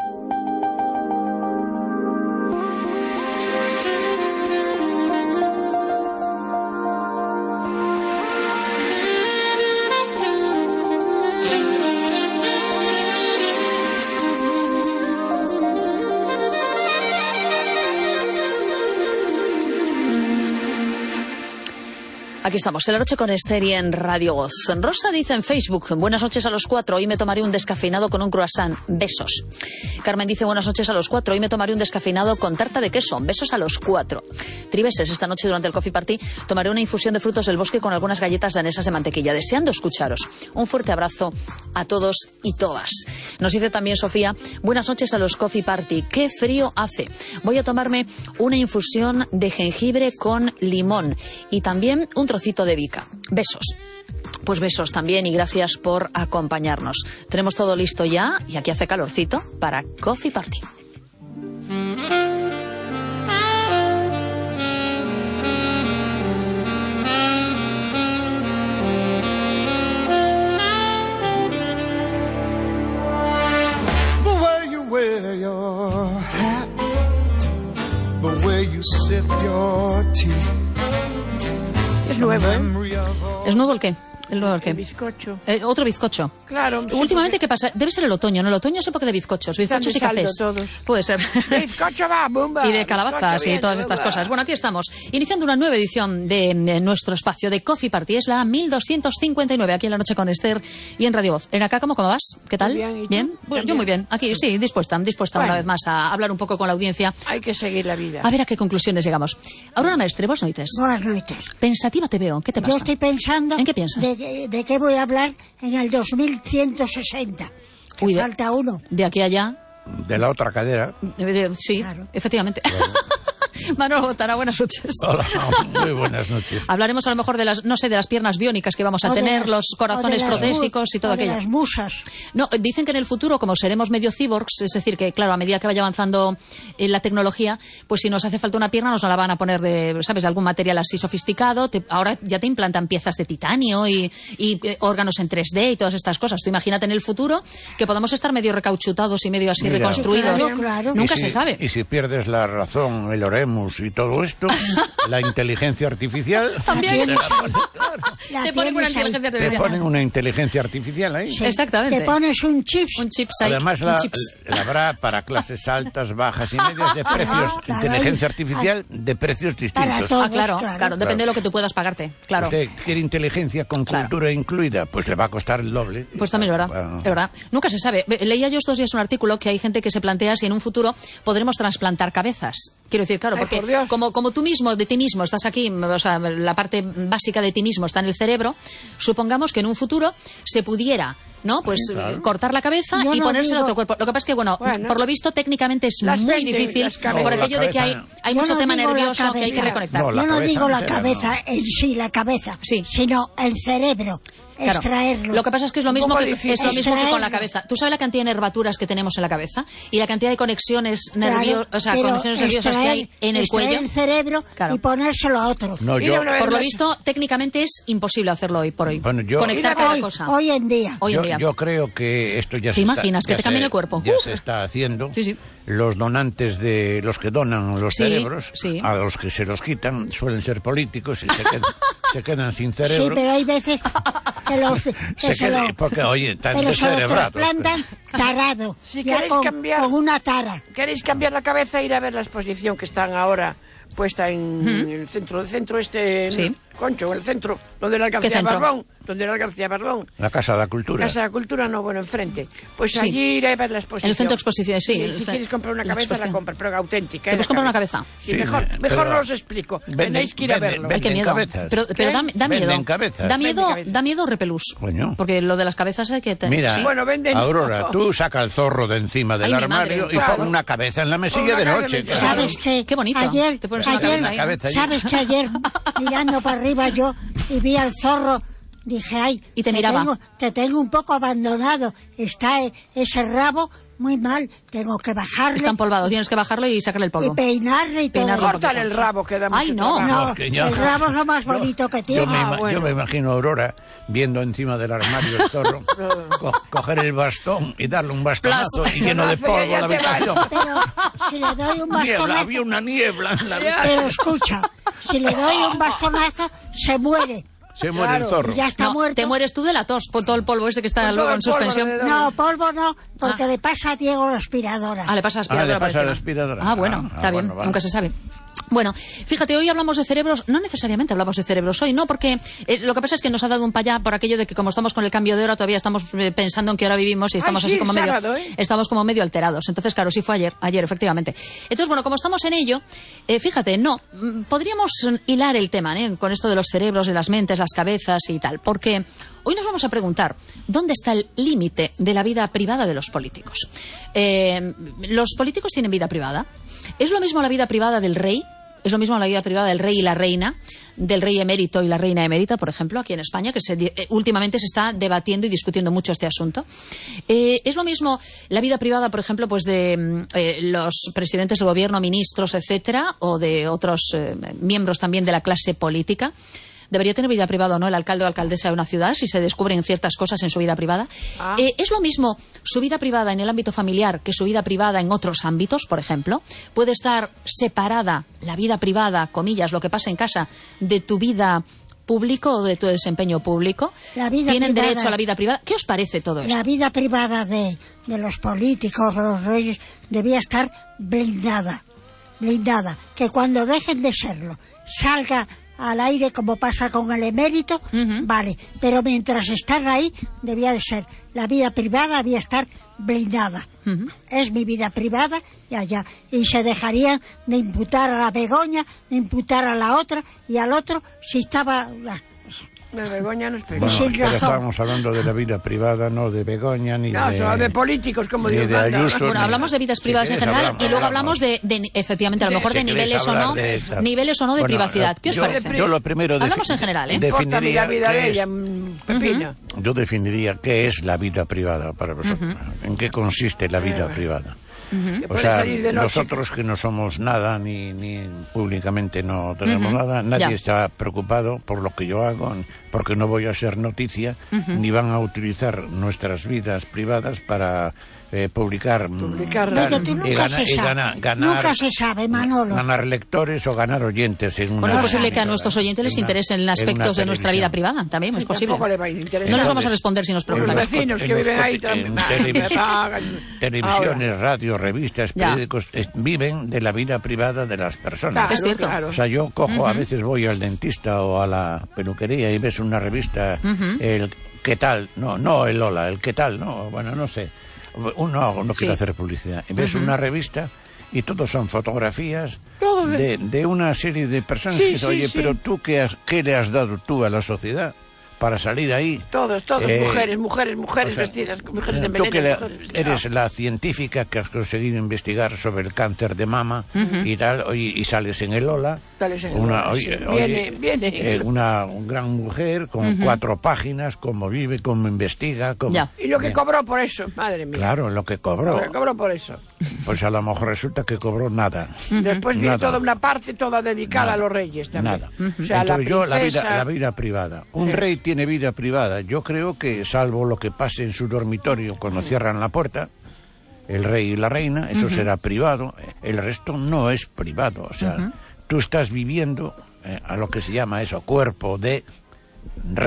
Aquí estamos, en la noche con Esther y en Radio Voz. Rosa dice en Facebook, buenas noches a los 4, hoy me tomaré un descafeinado con un croissant, besos. Carmen dice, buenas noches a los 4, hoy me tomaré un descafeinado con tarta de queso, besos a los 4. Tribeses, esta noche durante el Coffee Party tomaré una infusión de frutos del bosque con algunas galletas danesas de mantequilla, deseando escucharos. Un fuerte abrazo a todos y todas. Nos dice también Sofía, buenas noches a los Coffee Party, qué frío hace. Voy a tomarme una infusión de jengibre con limón y también un trocito de bica. Besos. Pues besos también y gracias por acompañarnos. Tenemos todo listo ya y aquí hace calorcito para Coffee Party. Es nuevo, ¿eh? ¿Es nuevo el qué? El bizcocho. Otro bizcocho. Claro. Últimamente, ¿qué pasa? Debe ser el otoño, ¿no? El otoño es época de bizcochos. Bizcochos y cafés. Todos. Puede ser. De bizcocho va, bomba. Y de calabazas y todas estas bomba. cosas. Bueno, aquí estamos, iniciando una nueva edición de nuestro espacio de Coffee Party. Es la 1259, aquí en La Noche con Esther y en Radio Voz. Acá, ¿cómo vas? ¿Qué tal? Muy bien, ¿y tú? ¿Bien? Bueno, yo muy bien. Aquí, sí, dispuesta Bueno. una vez más a hablar un poco con la audiencia. Hay que seguir la vida. A ver a qué conclusiones llegamos. Aurora Mestre, vos noites. Buenas noches. Pensativa te veo. ¿Qué te pasa? Yo estoy pensando ¿En qué piensas? de qué voy a hablar en el 2160. Que Uy, falta uno. De aquí a allá. De la otra cadera. Sí, Claro. efectivamente. Manolo Botana, buenas noches. Hola, muy buenas noches. Hablaremos a lo mejor de las, no sé, de las piernas biónicas que vamos a O de tener, las- los corazones o de las protésicos y todo o de aquello. las musas. No, dicen que en el futuro, como seremos medio cyborgs, es decir, que claro, a medida que vaya avanzando la tecnología, pues si nos hace falta una pierna nos la van a poner de, ¿sabes?, de algún material así sofisticado. Ahora ya te implantan piezas de titanio y órganos en 3D y todas estas cosas. Tú imagínate en el futuro que podamos estar medio recauchutados y medio así Mira. reconstruidos. Claro, claro. Nunca Y si- se sabe. Y si pierdes la razón, el oremus y todo esto, la inteligencia artificial... También. La Te ponen una tienes ahí. inteligencia Te artificial. ponen una inteligencia artificial ahí. Sí. Exactamente. Te pones un chip. Un chips ahí. Además, un chips. la habrá para clases altas, bajas y medias de precios, Claro, inteligencia ahí. artificial de precios Para distintos. todos, Ah, claro, claro. claro, depende de lo que tú puedas pagarte, claro. Usted quiere inteligencia con Claro. cultura incluida, pues le va a costar el doble. Pues también es verdad, Bueno. es verdad. Nunca se sabe. Leía yo estos días un artículo que hay gente que se plantea si en un futuro podremos trasplantar cabezas. Quiero decir, claro, Ay, porque por Dios. como tú mismo, de ti mismo, estás aquí, o sea, la parte básica de ti mismo está en el cerebro, supongamos que en un futuro se pudiera, ¿no? Pues cortar la cabeza Yo y no ponerse en digo- otro cuerpo. Lo que pasa es que, bueno, Por por lo visto técnicamente es Las muy venden, difícil las cabezas. por No, la aquello de que hay cabeza- Yo mucho no tema digo la nervioso que hay que cabeza. reconectar. No, la Yo no cabeza digo la entera, cabeza no. en sí, la cabeza, Sí. sino el cerebro. Claro. Extraerlo. Lo que pasa es que es lo Un mismo poco que difícil. es lo mismo que con la Extraerlo. cabeza. ¿Tú sabes la cantidad de nervaturas que tenemos en la cabeza y la cantidad de conexiones Claro, o sea, pero conexiones nerviosas que hay en el extraer cuello? el cerebro Claro. y ponérselo a otro. No, Mira, yo, una vez Por lo más. visto, técnicamente es imposible hacerlo hoy por hoy. Bueno, yo- Conectar cada Hoy, cosa. hoy en día. Hoy en día. yo creo que esto ya ¿Te se imaginas está, que te cambien el cuerpo? Ya se está haciendo. Sí, sí. Los donantes de los que donan los Sí, cerebros, sí. a los que se los quitan, suelen ser políticos y se quedan sin Sí, cerebro. pero hay veces que los que Se quedan, porque, oye, están pero se lo descerebrados. trasplanttan tarado. Si ya queréis cambiar- con una tara. ¿Queréis cambiar la cabeza e ir a ver la exposición que están ahora puesta en el centro este Sí. Concho, el centro, donde era el García Barbón. Donde era el García Barbón. La Casa de la Cultura. Casa de la Cultura, no, bueno, enfrente. Pues Sí. allí iré a ver la exposición. El centro de exposiciones, sí. Si quieres comprar una cabeza, la compras, pero auténtica. ¿Te puedes comprar una cabeza? Sí, Sí, mejor pero no os explico. Tenéis que ir a verlo. Ay, qué miedo. cabezas. Pero da miedo. Venden cabezas. Da miedo repelús. Coño. Porque lo de las cabezas hay que tener. Mira, ¿sí? Bueno, venden. Aurora, tú saca el zorro de encima del Ay, mi madre, armario y claro. pon una cabeza en la mesilla Una de cabeza noche. en la claro. ¿Sabes qué? Qué bonito. Ayer, Te pones una cabeza ahí. cabeza allí. ¿sabes que ayer, mirando para arriba yo y vi al zorro, dije, ay, Y te miraba. te tengo un poco abandonado, está ese rabo muy mal, tengo que bajarle Está empolvado, tienes que bajarlo y sacarle el y polvo. peinarle y todo. Peinarlo un Córtale el rabo, que da mucho Ay, no. trabajo. No, que ya- el rabo es lo más bonito que tiene. Yo me imagino a Aurora viendo encima del armario el zorro, coger el bastón y darle un bastonazo Plas. y lleno de polvo Ya la te vas. habitación. Pero si le doy un Niebla, bastonazo, había una niebla en la habitación. pero escucha, si le doy un bastonazo, se muere. Se muere el Claro. zorro. Ya está No, muerto. te mueres tú de la tos por todo el polvo ese que está Con luego todo en el polvo suspensión. alrededor. No, polvo no, porque le pasa a Diego la aspiradora. Ah, le pasa la Ah, aspiradora. le pasa por la encima. aspiradora. Ah, bueno, está bien, bueno, vale. nunca se sabe. Bueno, fíjate, hoy hablamos de cerebros, no necesariamente hablamos de cerebros hoy, no, porque lo que pasa es que nos ha dado un payá por aquello de que como estamos con el cambio de hora, todavía estamos pensando en qué hora vivimos y estamos Ay, así sí, como medio, sábado, ¿eh? estamos como medio alterados. Entonces, claro, sí fue ayer efectivamente. Entonces, bueno, como estamos en ello, fíjate, podríamos hilar el tema, con esto de los cerebros, de las mentes, las cabezas y tal, porque hoy nos vamos a preguntar, ¿dónde está el límite de la vida privada de los políticos? ¿Los políticos tienen vida privada? ¿Es lo mismo la vida privada del rey? ¿Es lo mismo la vida privada del rey y la reina? Del rey emérito y la reina emérita, por ejemplo, aquí en España, que últimamente se está debatiendo y discutiendo mucho este asunto. ¿Es lo mismo la vida privada, por ejemplo, pues de los presidentes del gobierno, ministros, etcétera, o de otros miembros también de la clase política? ¿Debería tener vida privada o no el alcalde o alcaldesa de una ciudad si se descubren ciertas cosas en su vida privada? ¿Es lo mismo su vida privada en el ámbito familiar que su vida privada en otros ámbitos, por ejemplo? ¿Puede estar separada la vida privada, comillas, lo que pasa en casa, de tu vida público o de tu desempeño público? La vida ¿Tienen privada. derecho a la vida privada? ¿Qué os parece todo esto? La vida privada de los políticos, de los reyes, debía estar blindada. Que cuando dejen de serlo, salga al aire como pasa con el emérito, vale, pero mientras están ahí debía de ser, la vida privada debía estar blindada. Es mi vida privada y se dejarían de imputar a la Begoña, de imputar a la otra y al otro si estaba De Begoña no es Bueno, sin pero razón. estábamos hablando de la vida privada, no de Begoña ni No, de... solo de políticos, como ni Dios de manda. Ayuso, Bueno, ni- hablamos de vidas privadas Si en quieres, general y luego hablamos de efectivamente, a lo mejor de Si quieres niveles o hablar no, de esas. niveles o no de Bueno, privacidad. ¿Qué os yo- parece? Yo lo primero Hablamos en general, ¿eh? Corta definiría la vida qué de es- ella, pepina. Yo definiría qué es la vida privada para vosotros. ¿En qué consiste la vida privada? Que O puede sea, salir de noche. nosotros que no somos nada, ni públicamente no tenemos nada, nadie Ya. está preocupado por lo que yo hago, porque no voy a ser noticia, ni van a utilizar nuestras vidas privadas para publicar Pero tú nunca se sabe. ganar, Nunca se sabe, Manolo. ganar lectores o ganar oyentes en una... Bueno, es posible que a en nuestros una- oyentes les en una- interesen en aspectos una de nuestra vida televisión. privada, también es posible. Tampoco le va a interesar. No les vamos a responder si nos Los preguntan. vecinos que en los viven ahí en también. televis- Me pagan. televisiones, radio, revistas, Ya. periódicos, viven de la vida privada de las personas. Claro, Es cierto. claro. O sea, yo cojo, a veces voy al dentista o a la peluquería y ves una revista, el ¿qué tal? No el hola, el ¿qué tal? No, bueno, no sé. No Sí. quiero hacer publicidad. Y ves una revista y todos son fotografías Todo de una serie de personas Sí, que dicen, sí, oye, sí. pero tú, ¿qué le has dado tú a la sociedad para salir ahí? Todos, mujeres O sea, vestidas, mujeres de tú melena. que mujeres vestidas. eres la científica que has conseguido investigar sobre el cáncer de mama y tal, y sales en el Ola, Sales en el Ola, sí. Viene. una gran mujer con 4 páginas, cómo vive, cómo investiga, cómo... Ya. Y lo que cobró por eso, madre mía. Claro, lo que cobró. Lo que cobró por eso. Pues a lo mejor resulta que cobró nada. Después viene Nada. toda una parte toda dedicada Nada. a los reyes también. Nada. O sea, Entonces yo, la princesa... vida privada. Un rey tiene vida privada. Yo creo que, salvo lo que pase en su dormitorio cuando cierran la puerta, el rey y la reina, eso será privado. El resto no es privado. O sea, tú estás viviendo a lo que se llama eso, cuerpo de rey,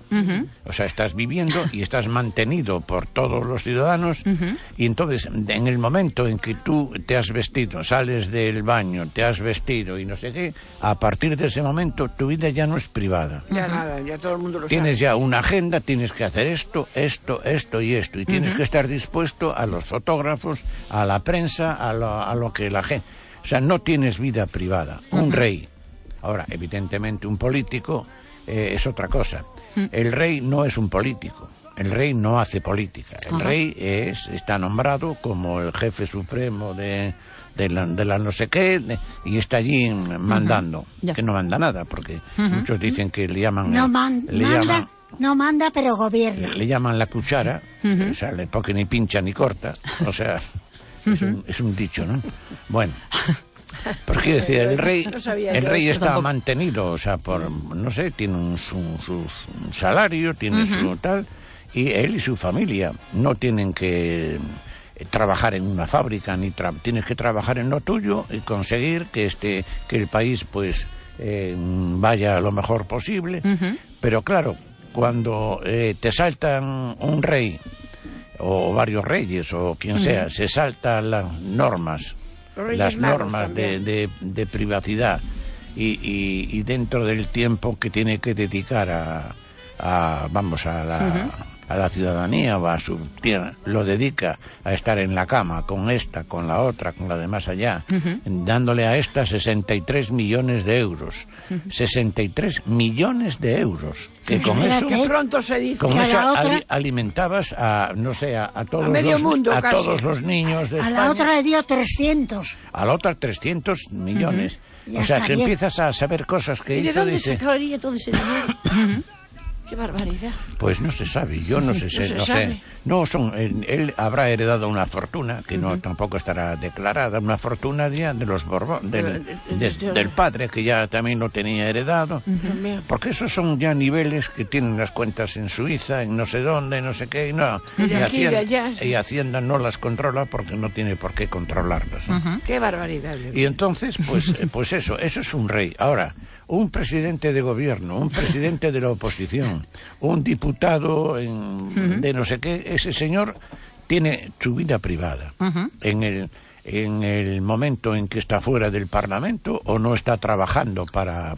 O sea, estás viviendo y estás mantenido por todos los ciudadanos, y entonces, en el momento en que tú te has vestido, sales del baño, te has vestido y no sé qué, a partir de ese momento tu vida ya no es privada. Ya nada, ya todo el mundo lo Tienes sabe. ya una agenda, tienes que hacer esto y esto, y tienes que estar dispuesto a los fotógrafos, a la prensa, a lo que la gente... O sea, no tienes vida privada. Un rey. Ahora, evidentemente, un político es otra cosa. El rey no es un político. El rey no hace política. El rey está nombrado como el jefe supremo de la no sé qué, y está allí mandando. Que no manda nada, porque muchos dicen que le llaman... No manda, pero gobierna. Le llaman la cuchara, o sea, porque ni pincha ni corta. O sea, es un dicho, ¿no? Bueno... Pues quiero decir, el rey está mantenido, o sea, por, no sé, tiene su salario, tiene su tal, y él y su familia no tienen que trabajar en una fábrica, ni tienes que trabajar en lo tuyo y conseguir que el país pues vaya lo mejor posible. Pero claro, cuando te saltan un rey o varios reyes o quien sea, se saltan las normas de privacidad y dentro del tiempo que tiene que dedicar a la ciudadanía o a su tierra, lo dedica a estar en la cama con esta, con la otra, con la de más allá, dándole a esta 63 millones de euros. 63 millones de euros. Que con eso, pronto se dice, con eso alimentabas a, no sé, a todos, todos los niños de España. A la otra le dio 300. A la otra 300 millones. O sea, que empiezas a saber cosas que hizo. ¿Y de dónde sacaría todo ese dinero? ¡Qué barbaridad! Pues no se sabe, yo no sé. No, él habrá heredado una fortuna, que no tampoco estará declarada, una fortuna ya de los Borbón, del padre, que ya también lo tenía heredado, porque esos son ya niveles que tienen las cuentas en Suiza, en no sé dónde, no sé qué, y Hacienda no las controla porque no tiene por qué controlarlas. ¡Qué barbaridad! Y entonces, pues eso es un rey. Ahora, un presidente de gobierno, un presidente de la oposición, un diputado de no sé qué, ese señor tiene su vida privada. En el momento en que está fuera del Parlamento o no está trabajando para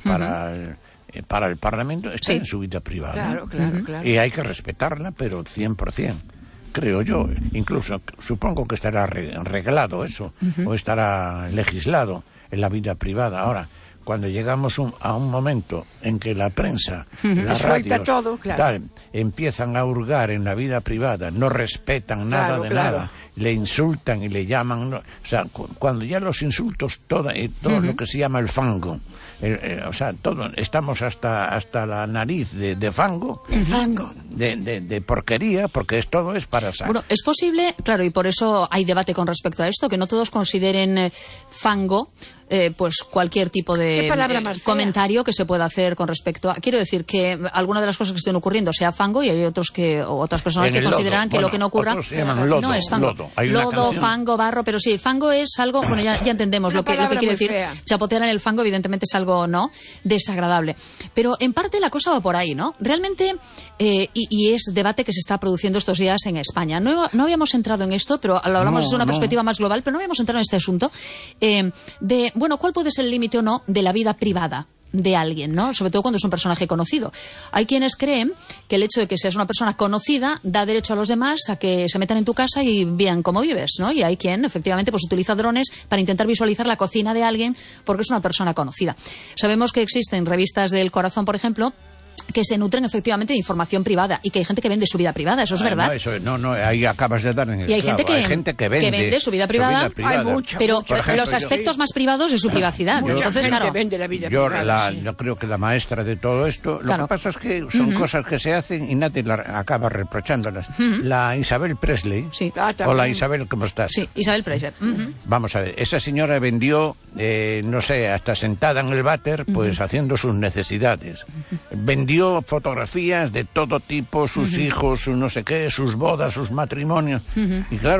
el Parlamento, está en su vida privada. Claro. Y hay que respetarla, pero 100%. Creo yo, incluso supongo que estará reglado eso, o estará legislado en la vida privada. Ahora, cuando llegamos a un momento en que la prensa, las radios, tal, empiezan a hurgar en la vida privada, no respetan nada nada, le insultan y le llaman... o sea, cuando ya los insultos, todo lo que se llama el fango, o sea, todo, estamos hasta la nariz de fango, de porquería, porque todo es para sacar. Bueno, es posible, claro, y por eso hay debate con respecto a esto, que no todos consideren fango pues cualquier tipo de comentario que se pueda hacer con respecto a... Quiero decir que alguna de las cosas que estén ocurriendo sea fango, y hay otras personas que consideran que lo que no ocurra no es fango. Lodo, fango, barro, pero sí, el fango es algo, bueno, ya entendemos lo que quiere decir. Chapotear en el fango evidentemente es algo, ¿no?, desagradable. Pero en parte la cosa va por ahí, ¿no? Realmente, y es debate que se está produciendo estos días en España. No habíamos entrado en esto, pero lo hablamos desde una perspectiva más global, pero no habíamos entrado en este asunto de, bueno, ¿cuál puede ser el límite o no de la vida privada de alguien, ¿no? Sobre todo cuando es un personaje conocido. Hay quienes creen que el hecho de que seas una persona conocida da derecho a los demás a que se metan en tu casa y vean cómo vives, ¿no? Y hay quien, efectivamente, pues utiliza drones para intentar visualizar la cocina de alguien porque es una persona conocida. Sabemos que existen revistas del corazón, por ejemplo, que se nutren efectivamente de información privada y que hay gente que vende su vida privada, eso es verdad. No, ahí acabas de dar en el y hay clavo. Gente que vende su vida privada, hay mucha, pero ejemplo, los aspectos más privados de su privacidad. Entonces, claro, vende la vida yo privada, yo creo que la maestra de todo esto, lo que pasa es que son cosas que se hacen y nadie acaba reprochándolas. La Isabel Presley, o la Isabel, ¿cómo estás? Sí, Isabel Presley. Vamos a ver, esa señora vendió, no sé, hasta sentada en el váter, pues haciendo sus necesidades. Vendió fotografías de todo tipo, sus hijos, sus no sé qué, sus bodas, sus matrimonios. Y claro,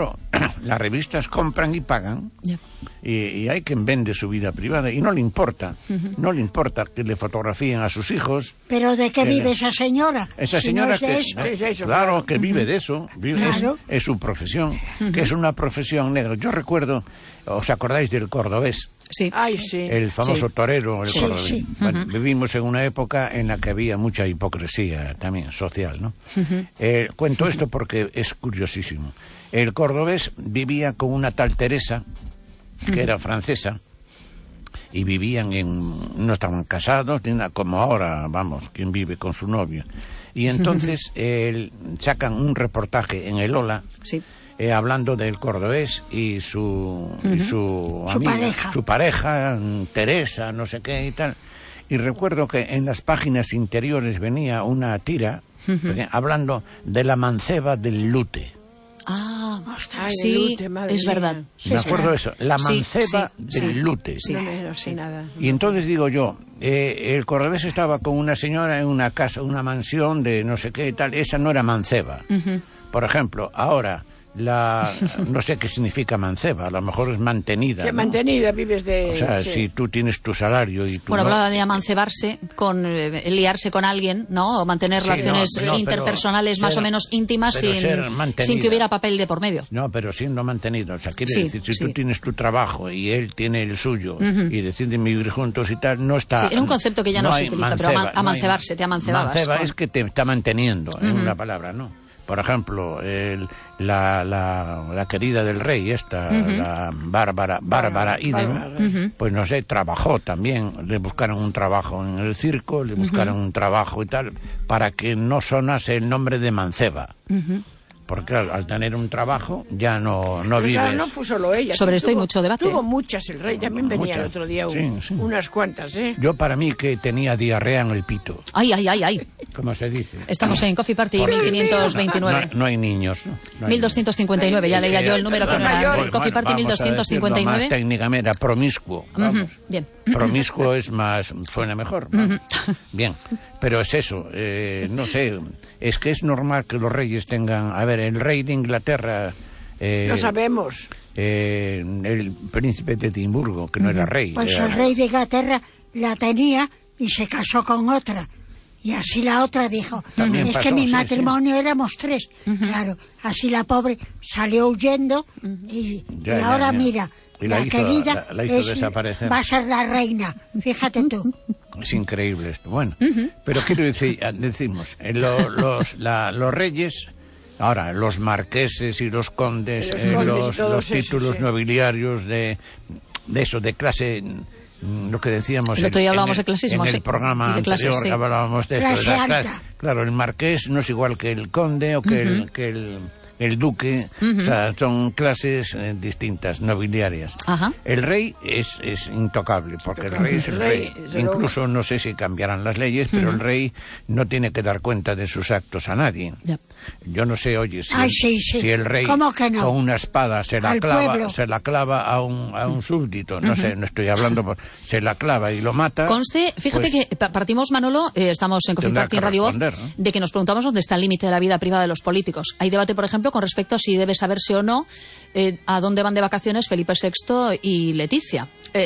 las revistas compran y pagan, y hay quien vende su vida privada y no le importa, no le importa que le fotografíen a sus hijos. ¿Pero de qué vive esa señora? Esa si señora no es de que, eso. claro, que vive de eso, Claro. es su profesión, que es una profesión negra. Yo recuerdo, ¿os acordáis del cordobés? Sí. Ay, sí. El famoso torero, el cordobés. Sí. Bueno, vivimos en una época en la que había mucha hipocresía también social, ¿no? Cuento esto porque es curiosísimo. El cordobés vivía con una tal Teresa, que era francesa, y vivían no estaban casados, ni nada, como ahora, vamos, quien vive con su novio. Y entonces sacan un reportaje en el Ola, Sí. Hablando del cordobés y su amiga, su pareja, Teresa, no sé qué y tal. Y recuerdo que en las páginas interiores venía una tira hablando de la manceba del Lute. Ah, Ay, sí, Lute, madre es mía. verdad. Me acuerdo de eso, la manceba sí, del Lute. sí. No sé nada. Y entonces digo yo, el cordobés estaba con una señora en una casa, una mansión de no sé qué y tal, esa no era manceba. Por ejemplo, ahora, no sé qué significa manceba, a lo mejor es mantenida, Que ¿no? mantenida, vives de... O sea, sí. si tú tienes tu salario y tú Bueno, no... hablaba de amancebarse, con liarse con alguien, ¿no? O mantener Sí, relaciones no, pero interpersonales más ser- o menos íntimas pero ser mantenida. sin que hubiera papel de por medio. No, pero siendo mantenido. O sea, quiere Sí, decir, si sí. tú tienes tu trabajo y él tiene el suyo y deciden vivir juntos y tal, no está... Sí, era un concepto que ya no se hay utiliza, pero manceba, amancebarse, te amancebabas. Manceba con- es que te está manteniendo, en una palabra, ¿no? Por ejemplo, la querida del rey, la Bárbara Iden, pues no sé, trabajó también, le buscaron un trabajo en el circo, le buscaron un trabajo y tal, para que no sonase el nombre de manceba. Porque al tener un trabajo ya no Pero vives... claro, no fue solo ella. Sobre esto hay mucho debate. Tuvo muchas el rey, también venía el Muchas. otro día Sí. unas cuantas, ¿eh? Yo para mí que tenía diarrea en el pito, Ay, ay, ay, ay. como se dice. Estamos en Coffee Party 1529. No hay niños, ¿no? No hay 1259, ya leía yo el número que no era. Bueno, Coffee Party vamos a decirlo 1259. más técnicamente, promiscuo. Vamos. Bien. Promiscuo es más, suena mejor. Vamos. Bien, pero es eso, no sé, es que es normal que los reyes tengan, a ver, el rey de Inglaterra, Lo sabemos. el príncipe de Edimburgo, que no era rey. Pues era- el rey de Inglaterra la tenía y se casó con otra. Y así la otra dijo, También es pasó, que mi sí, matrimonio éramos tres. Claro, así la pobre salió huyendo y Ya, ahora ya. mira, Y la hizo- querida la hizo desaparecer. va a ser la reina, fíjate tú. Es increíble esto. Bueno, pero quiero decir, decimos, los reyes, ahora, los marqueses y los condes, Los condes y los todos títulos esos, sí. nobiliarios de eso, de clase, lo que decíamos El otro día hablábamos en de clasismo, en sí, el programa y de clases, anterior sí. hablábamos de esto, de Clase las alta. clases. Claro, el marqués no es igual que el conde o que el duque, o sea, son clases distintas, nobiliarias. Ajá. El rey es intocable, porque el rey es el rey. desde Incluso no sé si cambiarán las leyes, pero el rey no tiene que dar cuenta de sus actos a nadie. Ya. Yo no sé, oye, si, Ay, sí, sí. si el rey ¿Cómo que no? con una espada se la Al pueblo. clava a un súbdito, no sé, no estoy hablando, se la clava y lo mata. Conste, fíjate pues, que partimos, Manolo, estamos en Coffee tendrá Party que en Radio Voz, responder, ¿no? de que nos preguntamos dónde está el límite de la vida privada de los políticos. Hay debate, por ejemplo, con respecto a si debe saberse o no a dónde van de vacaciones Felipe VI y Leticia.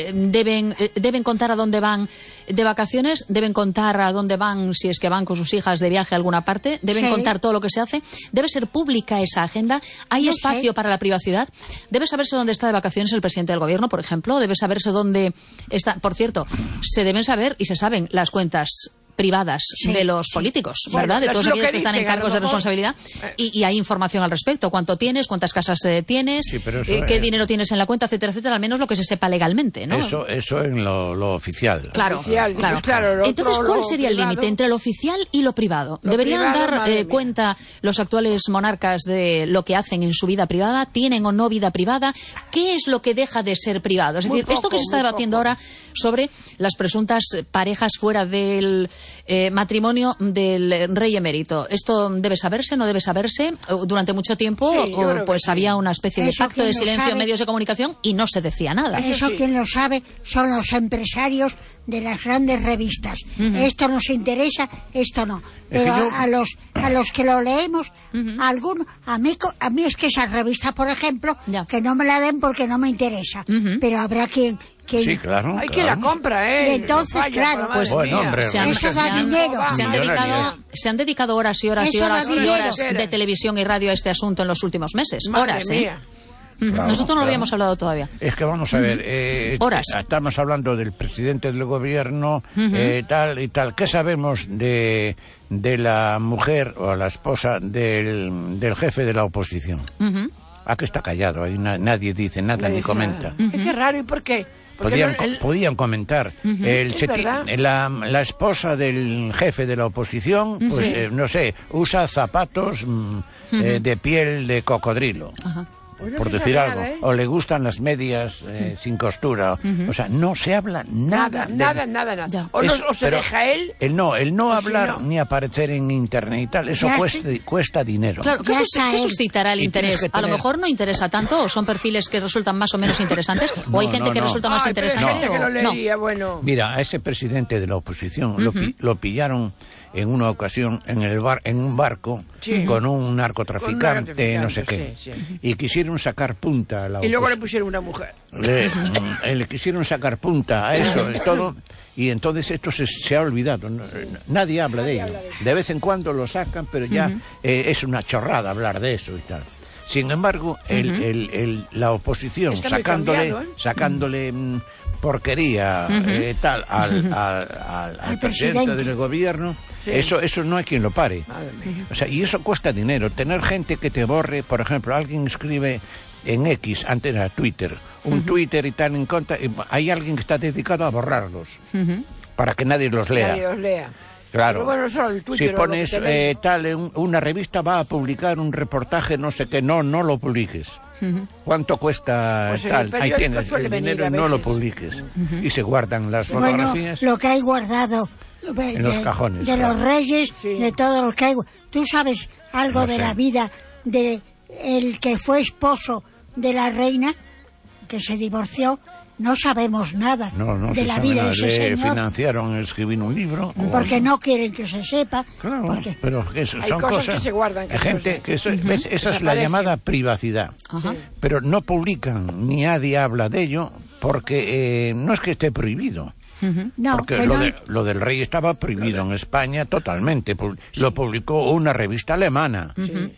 Deben contar a dónde van de vacaciones, deben contar a dónde van, si es que van con sus hijas de viaje a alguna parte, deben Sí. contar todo lo que se hace, debe ser pública esa agenda, hay No espacio sé. para la privacidad, debe saberse dónde está de vacaciones el presidente del gobierno, por ejemplo, debe saberse dónde está, por cierto, se deben saber y se saben las cuentas privadas Sí, de los sí. políticos, Bueno, ¿verdad? De es todos lo aquellos que que están en dicen, a lo cargos de mejor. responsabilidad y hay información al respecto. ¿Cuánto tienes? ¿Cuántas casas tienes? Sí, pero eso ¿Qué es- dinero tienes en la cuenta? Etcétera, etcétera. Al menos lo que se sepa legalmente, ¿no? Eso en lo oficial. Claro, Oficial, claro. pues claro, lo Entonces, otro, ¿cuál lo sería el privado. límite entre lo oficial y lo privado? Lo ¿Deberían privado, dar madre mía. cuenta los actuales monarcas de lo que hacen en su vida privada? ¿Tienen o no vida privada? ¿Qué es lo que deja de ser privado? Es Muy decir, esto que poco, se está muy debatiendo poco. ahora sobre las presuntas parejas fuera del matrimonio del rey emérito. ¿Esto debe saberse, no debe saberse? Durante mucho tiempo Sí, yo creo que pues sí. había una especie de Eso pacto de quién lo silencio en sabe. medios de comunicación y no se decía nada. Eso Eso sí. quien lo sabe son los empresarios de las grandes revistas. Esto nos interesa, esto no. Pero a los que lo leemos, algunos, a mí es que esa revista, por ejemplo, que no me la den porque no me interesa. Pero habrá quien sí, claro. Hay quien la compra, Y entonces, claro, pues bueno, hombre, se han dedicado horas y horas de televisión y radio a este asunto en los últimos meses. Horas, ¿eh? Claro, nosotros no lo habíamos hablado todavía. Es que vamos a ver, horas. Estamos hablando del presidente del gobierno, tal y tal. ¿Qué sabemos de la mujer o la esposa del jefe de la oposición? ¿A qué está callado? Ahí nadie dice nada ni comenta. Es que raro, ¿y por qué? Podían comentar. La esposa del jefe de la oposición, pues no sé, usa zapatos de piel de cocodrilo. Pues por decir algo, o le gustan las medias sin costura, o sea, no se habla nada. O se deja él. El no hablar ni aparecer en internet y tal, eso cuesta dinero. Claro, ¿qué suscitará el interés? A lo mejor no interesa tanto, o son perfiles que resultan más o menos interesantes, o hay gente que resulta más interesante. Bueno. Mira, a ese presidente de la oposición lo pillaron en una ocasión en un barco con un narcotraficante, no sé qué, y quisieron sacar punta a la oposición. Y luego le pusieron una mujer. Le quisieron sacar punta a eso y todo, y entonces esto se ha olvidado. Nadie habla de ello. De vez en cuando lo sacan, pero ya es una chorrada hablar de eso y tal. Sin embargo, la oposición sacándole porquería tal al presidente del gobierno, eso no hay quien lo pare. O sea, y eso cuesta dinero. Tener gente que te borre, por ejemplo, alguien escribe en X, antes era Twitter, un Twitter y tal en contra, hay alguien que está dedicado a borrarlos para que nadie los lea. Claro, bueno, solo el Twitter, si pones una revista va a publicar un reportaje, no sé qué, no lo publiques. ¿Cuánto cuesta pues tal? Ahí tienes el dinero y no lo publiques. Y se guardan las fotografías. Lo que hay guardado en los cajones. De los reyes, de todo lo que hay. ¿Tú sabes algo de la vida de el que fue esposo de la reina, que se divorció? No sabemos nada de la vida de ese señor. Financiaron escribir un libro. Porque no quieren que se sepa. Claro, pero son cosas que se guardan. Esa es la llamada privacidad. Pero no publican, ni nadie habla de ello, porque no es que esté prohibido. Porque lo del rey estaba prohibido en España totalmente. Lo publicó una revista alemana.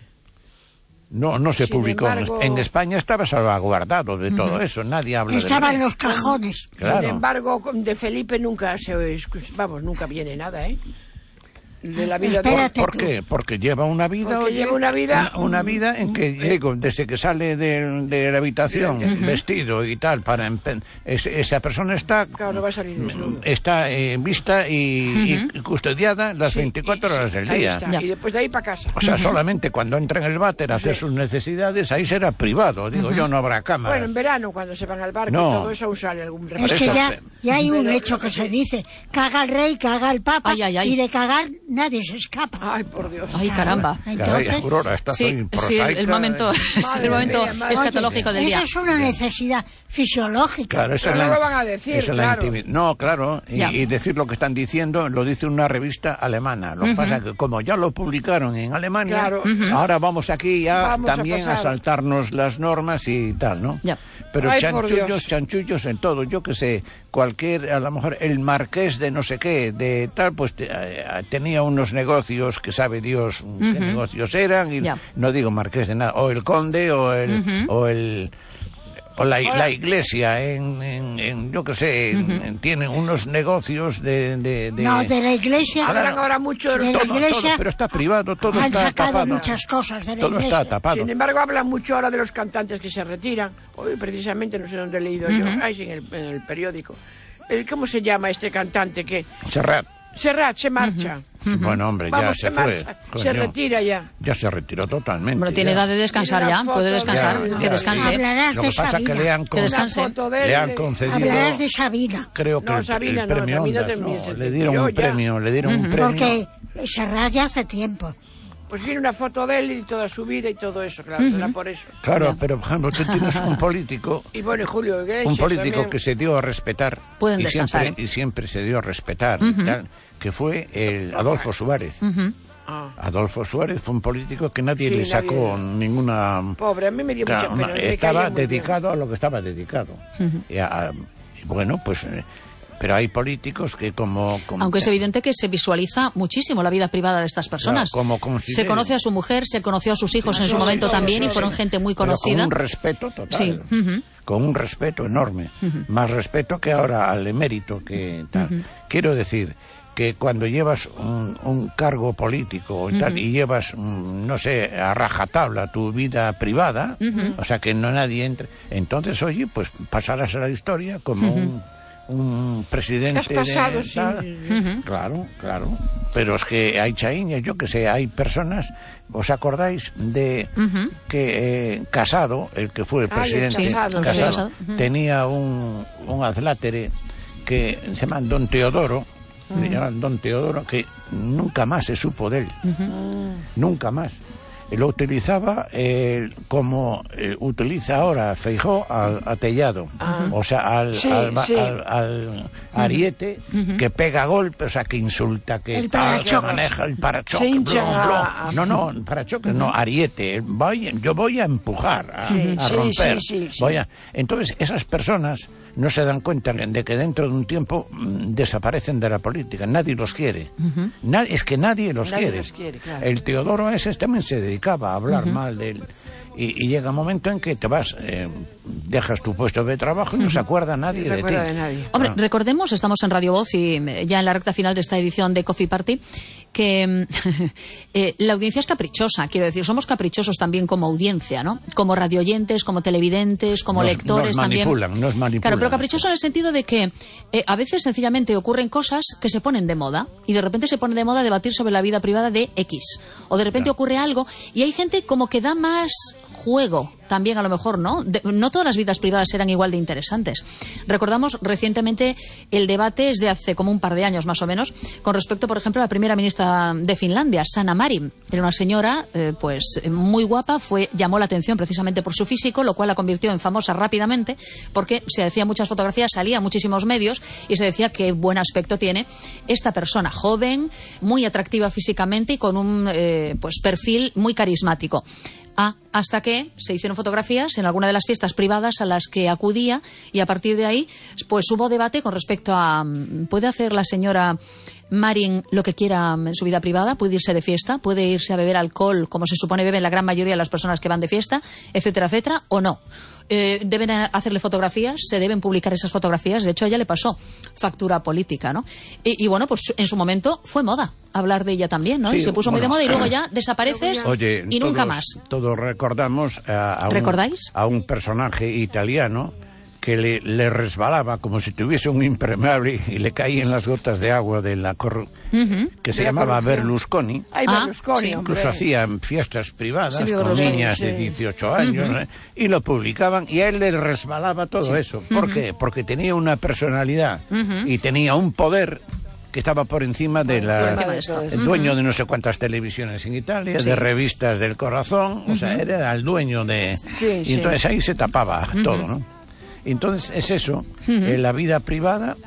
No se publicó. En España estaba salvaguardado de todo eso. Nadie habla de eso. Estaban en los cajones. Claro. Sin embargo, de Felipe nunca viene nada, de la vida. ¿Por qué? Porque lleva una vida. Una vida en que desde que sale de la habitación vestido y tal, esa persona está. Claro, no va a salir está vista y custodiada las 24 horas del día. Y después de ahí para casa. O sea, solamente cuando entra en el váter a hacer sus necesidades, ahí será privado. Digo yo, no habrá cámara. Bueno, en verano, cuando se van al barco y todo eso, aún sale algún reportaje. Es que ya hay un hecho que se dice: caga el rey, caga el papa, y de cagar nadie se escapa. Ay, por Dios. Ay, caramba. Entonces, el momento escatológico del día. Esa es una necesidad fisiológica. Claro, eso no lo van a decir, No, claro, y decir lo que están diciendo lo dice una revista alemana. Lo que pasa es que como ya lo publicaron en Alemania, ahora vamos aquí también a saltarnos las normas y tal, ¿no? Pero chanchullos en todo, yo que sé, a lo mejor el marqués de no sé qué, de tal, pues tenía unos negocios que sabe Dios qué negocios eran, y no digo marqués de nada, o el conde, o la iglesia yo que sé, tienen unos negocios de la iglesia. Hablan ahora mucho de la iglesia, todo, pero está privado, todo han está sacado tapado. Muchas cosas de la todo iglesia. Está tapado. Sin embargo, hablan mucho ahora de los cantantes que se retiran. Hoy precisamente, no sé dónde he leído yo, en el periódico. ¿Cómo se llama este cantante que? Serrat se marcha. Bueno, hombre, ya se fue. Se retira ya. Ya se retiró totalmente. Bueno, tiene edad de descansar ya. Puede descansar. Que descanse. Hablarás de Sabina. Le han concedido. Hablarás de Sabina. Creo que el premio Ondas, le dieron un premio. Porque Serrat ya hace tiempo. Pues viene una foto de él y toda su vida y todo eso, claro, será por eso. Claro, pero por ejemplo, tú tienes un político... Y bueno, y Julio Iglesias un político también. que se dio a respetar. Pueden descansar, y siempre se dio a respetar, tal, que fue el Adolfo Suárez. Adolfo Suárez fue un político que nadie le sacó ninguna... Pobre, a mí me dio mucha pena. Estaba dedicado a lo que estaba dedicado. Y bueno, pues... Pero hay políticos que como aunque es evidente que se visualiza muchísimo la vida privada de estas personas. Se conoce a su mujer, se conoció a sus hijos en su momento también y fueron gente muy conocida. Con un respeto total. Sí. Con un respeto enorme. Más respeto que ahora al emérito que tal. Quiero decir que cuando llevas un cargo político y tal, y llevas, no sé, a rajatabla tu vida privada, o sea, que no nadie entre, entonces, oye, pues pasarás a la historia como un presidente. ¿Has pasado, sí? Claro. Pero es que hay chaíñas, yo que sé, hay personas. ¿Os acordáis de que Casado, el que fue presidente, Casado, tenía un adlátere que se llama Don Teodoro, que nunca más se supo de él, nunca más. Lo utilizaba como utiliza ahora Feijóo a Tellado, o sea, al ariete que pega golpes, o sea, que insulta, que maneja el parachoque. Parachoque no, ariete. Yo voy a empujar, a romper. Entonces, esas personas no se dan cuenta de que dentro de un tiempo desaparecen de la política. Nadie los quiere. Es que nadie los quiere. Claro. El Teodoro ese también se dedicaba a hablar mal de él. Y llega un momento en que te vas, dejas tu puesto de trabajo y no se acuerda nadie de ti. Hombre, recordemos, estamos en Radio Voz y ya en la recta final de esta edición de Coffee Party, que la audiencia es caprichosa, quiero decir, somos caprichosos también como audiencia, ¿no? Como radioyentes, como televidentes, como lectores también. Nos manipulan. Claro, pero caprichoso en el sentido de que a veces sencillamente ocurren cosas que se ponen de moda y de repente se pone de moda debatir sobre la vida privada de X. O de repente ocurre algo y hay gente como que da más juego también, a lo mejor, ¿no? No todas las vidas privadas eran igual de interesantes. Recordamos recientemente el debate, es de hace como un par de años más o menos, con respecto, por ejemplo, a la primera ministra de Finlandia, Sanna Marin. Era una señora, pues, muy guapa, llamó la atención precisamente por su físico, lo cual la convirtió en famosa rápidamente, porque se hacían muchas fotografías, salía a muchísimos medios y se decía qué buen aspecto tiene esta persona, joven, muy atractiva físicamente y con un pues perfil muy carismático. Hasta que se hicieron fotografías en alguna de las fiestas privadas a las que acudía y a partir de ahí pues hubo debate con respecto a ¿puede hacer la señora Marin lo que quiera en su vida privada? ¿Puede irse de fiesta? ¿Puede irse a beber alcohol como se supone beben la gran mayoría de las personas que van de fiesta? Etcétera, etcétera, ¿o no? Deben hacerle fotografías, se deben publicar esas fotografías. De hecho, a ella le pasó factura política, ¿no? Y bueno, pues en su momento fue moda hablar de ella también, ¿no? Sí, y se puso muy de moda y luego ya desapareces y nunca más. Todos recordamos a un personaje italiano que le resbalaba como si tuviese un impermeable y le caían las gotas de agua de la que se llamaba Berlusconi. Berlusconi, sí. Incluso hacían fiestas privadas con niñas de 18 años y lo publicaban y a él le resbalaba todo eso. ¿Por qué? Porque tenía una personalidad y tenía un poder que estaba por encima de el dueño de no sé cuántas televisiones en Italia, de revistas del corazón, o sea, era el dueño de... y entonces ahí se tapaba todo, ¿no? Entonces es eso, la vida privada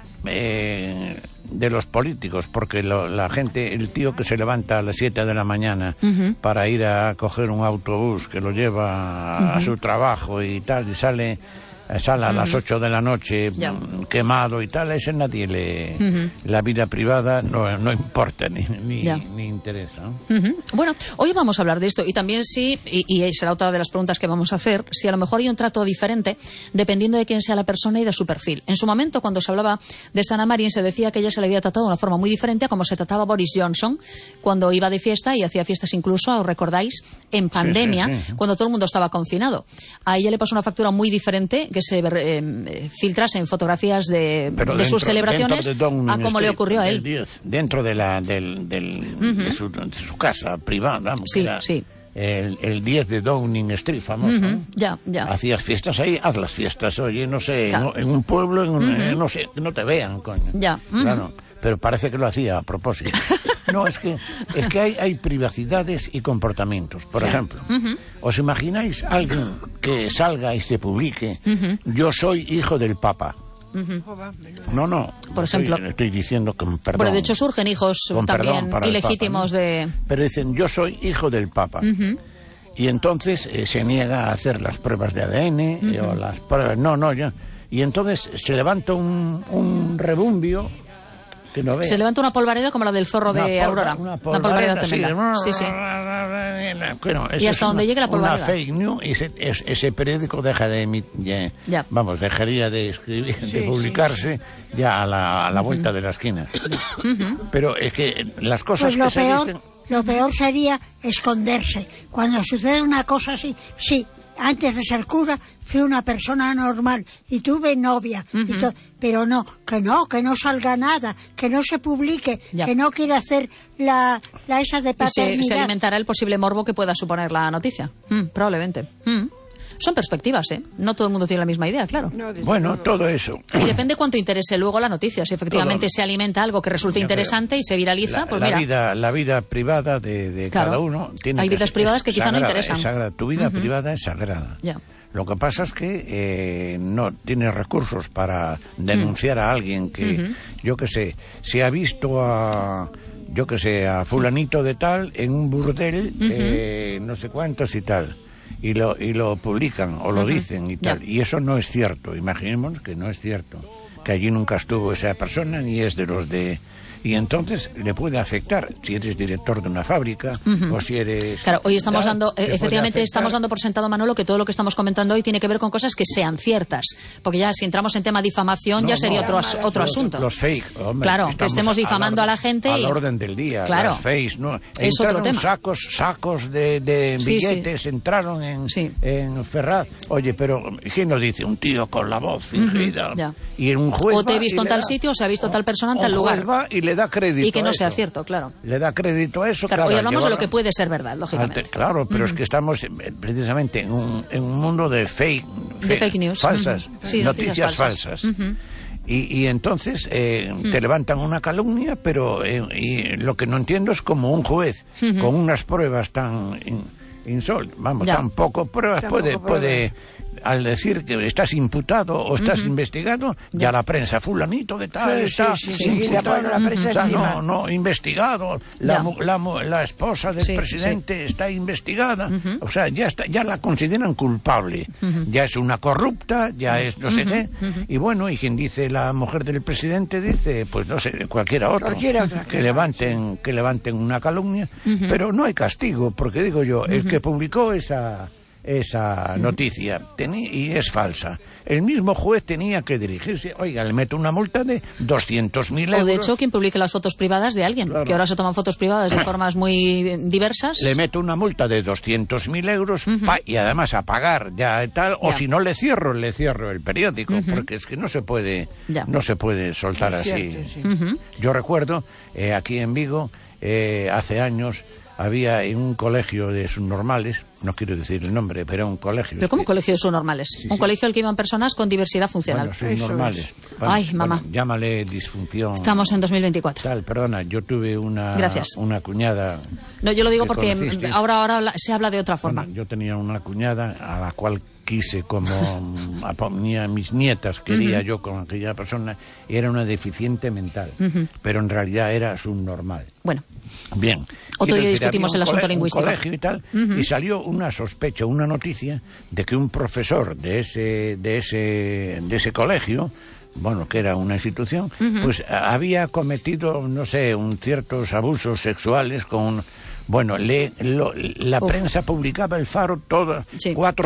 de los políticos, porque la gente, el tío que se levanta a las 7 de la mañana para ir a coger un autobús que lo lleva a su trabajo y tal, y sale a las 8 de la noche quemado y tal, a ese nadie la vida privada no importa ni interesa, ¿no? Bueno, hoy vamos a hablar de esto y también y será otra de las preguntas que vamos a hacer, si a lo mejor hay un trato diferente dependiendo de quién sea la persona y de su perfil. En su momento, cuando se hablaba de Sanna Marin, se decía que ella se le había tratado de una forma muy diferente a como se trataba a Boris Johnson cuando iba de fiesta y hacía fiestas incluso, ¿os recordáis? En pandemia, cuando todo el mundo estaba confinado. A ella le pasó una factura muy diferente, que se filtrase en fotografías de sus celebraciones a como le ocurrió a él. Dentro de su casa privada, vamos, el 10 de Downing Street, famoso. Ya. Hacías fiestas ahí, haz las fiestas, oye, no sé, en un pueblo, no sé, que no te vean, coño. Ya. Claro. Pero parece que lo hacía a propósito. No, es que hay privacidades y comportamientos. Por ejemplo, ¿os imagináis alguien que salga y se publique, yo soy hijo del Papa? No. Por ejemplo, estoy diciendo que, perdón. Pero de hecho surgen hijos también ilegítimos de... Pero dicen, yo soy hijo del Papa. Y entonces se niega a hacer las pruebas de ADN o las pruebas... No, ya. Y entonces se levanta un rebumbio que no ve. Se levanta una polvareda como la del zorro de Aurora. Una polvareda tremenda. Sí. Bueno, y hasta donde llegue la polvareda. Una fake news y ese periódico deja de emitir, dejaría de escribir, de publicarse ya a la vuelta de la esquina. Pero es que las cosas pues que se dicen... Lo peor sería esconderse. Cuando sucede una cosa así, sí, antes de ser cura fui una persona normal y tuve novia, pero que no salga nada, que no se publique, que no quiera hacer la esa de paternidad. Y se alimentará el posible morbo que pueda suponer la noticia, probablemente. Son perspectivas, ¿eh? No todo el mundo tiene la misma idea, claro. Bueno, todo eso. Y depende cuánto interese luego la noticia. Si efectivamente se alimenta algo que resulte interesante y se viraliza, pues mira. La vida privada de cada uno tiene... Hay vidas privadas que quizá no interesan. Tu vida privada es sagrada. Ya. Lo que pasa es que no tienes recursos para denunciar a alguien que, yo qué sé, se ha visto a fulanito de tal en un burdel, no sé cuántos y tal. Y lo publican o lo dicen y tal. Y eso no es cierto. Imaginemos que no es cierto. Que allí nunca estuvo esa persona ni es de los de... Y entonces le puede afectar si eres director de una fábrica o si eres... Claro, hoy estamos estamos dando por sentado, Manolo, que todo lo que estamos comentando hoy tiene que ver con cosas que sean ciertas. Porque ya si entramos en tema difamación ya sería otro asunto. Los fake, hombre. Claro, que estemos difamando a la gente. Al orden del día, claro, las fakes, ¿no? Es otro tema. Sacos de billetes, entraron en Ferraz. Oye, pero ¿quién lo dice? Un tío con la voz fingida. Y un juez o te he visto en tal sitio, o se ha visto tal persona en tal lugar. Y le da crédito y que no sea cierto, claro. Le da crédito a eso. Claro, hoy hablamos de lo que puede ser verdad, lógicamente. Claro, pero es que estamos precisamente en un mundo de fake news. Falsas, noticias falsas. Y entonces te levantan una calumnia, pero y lo que no entiendo es como un juez con unas pruebas tan tan poco pruebas puede al decir que estás imputado o estás investigado, ya la prensa, fulanito de tal, está investigado, la esposa del presidente está investigada, o sea, ya la consideran culpable, ya es una corrupta, ya es no sé qué, y bueno, y quien dice la mujer del presidente dice, pues no sé, cualquiera otra que levanten una calumnia, pero no hay castigo, porque digo yo, el que publicó esa noticia y es falsa. El mismo juez tenía que dirigirse, oiga, le meto una multa de 200.000 euros. O de hecho, quien publique las fotos privadas de alguien, que ahora se toman fotos privadas de formas muy diversas. Le meto una multa de 200.000 euros y además a pagar ya tal, o si no le cierro el periódico, porque es que no se puede soltar así. Cierto, Yo recuerdo, aquí en Vigo, hace años, había en un colegio de subnormales, no quiero decir el nombre, pero un colegio... ¿Pero cómo colegio de subnormales? Sí, un colegio al que iban personas con diversidad funcional. Bueno, subnormales. Ay, mamá. Llámale disfunción. Estamos en 2024. Tal, perdona, yo tuve una cuñada... No, yo lo digo porque ahora se habla de otra forma. Bueno, yo tenía una cuñada a la cual quise como a mis nietas, quería yo con aquella persona, y era una deficiente mental, pero en realidad era subnormal. Bueno. Bien. Otro día discutimos el asunto lingüístico. Un colegio y tal, y salió una sospecha, una noticia de que un profesor de ese colegio, bueno, que era una institución, pues había cometido, no sé, ciertos abusos sexuales con... Bueno, la prensa publicaba el Faro 4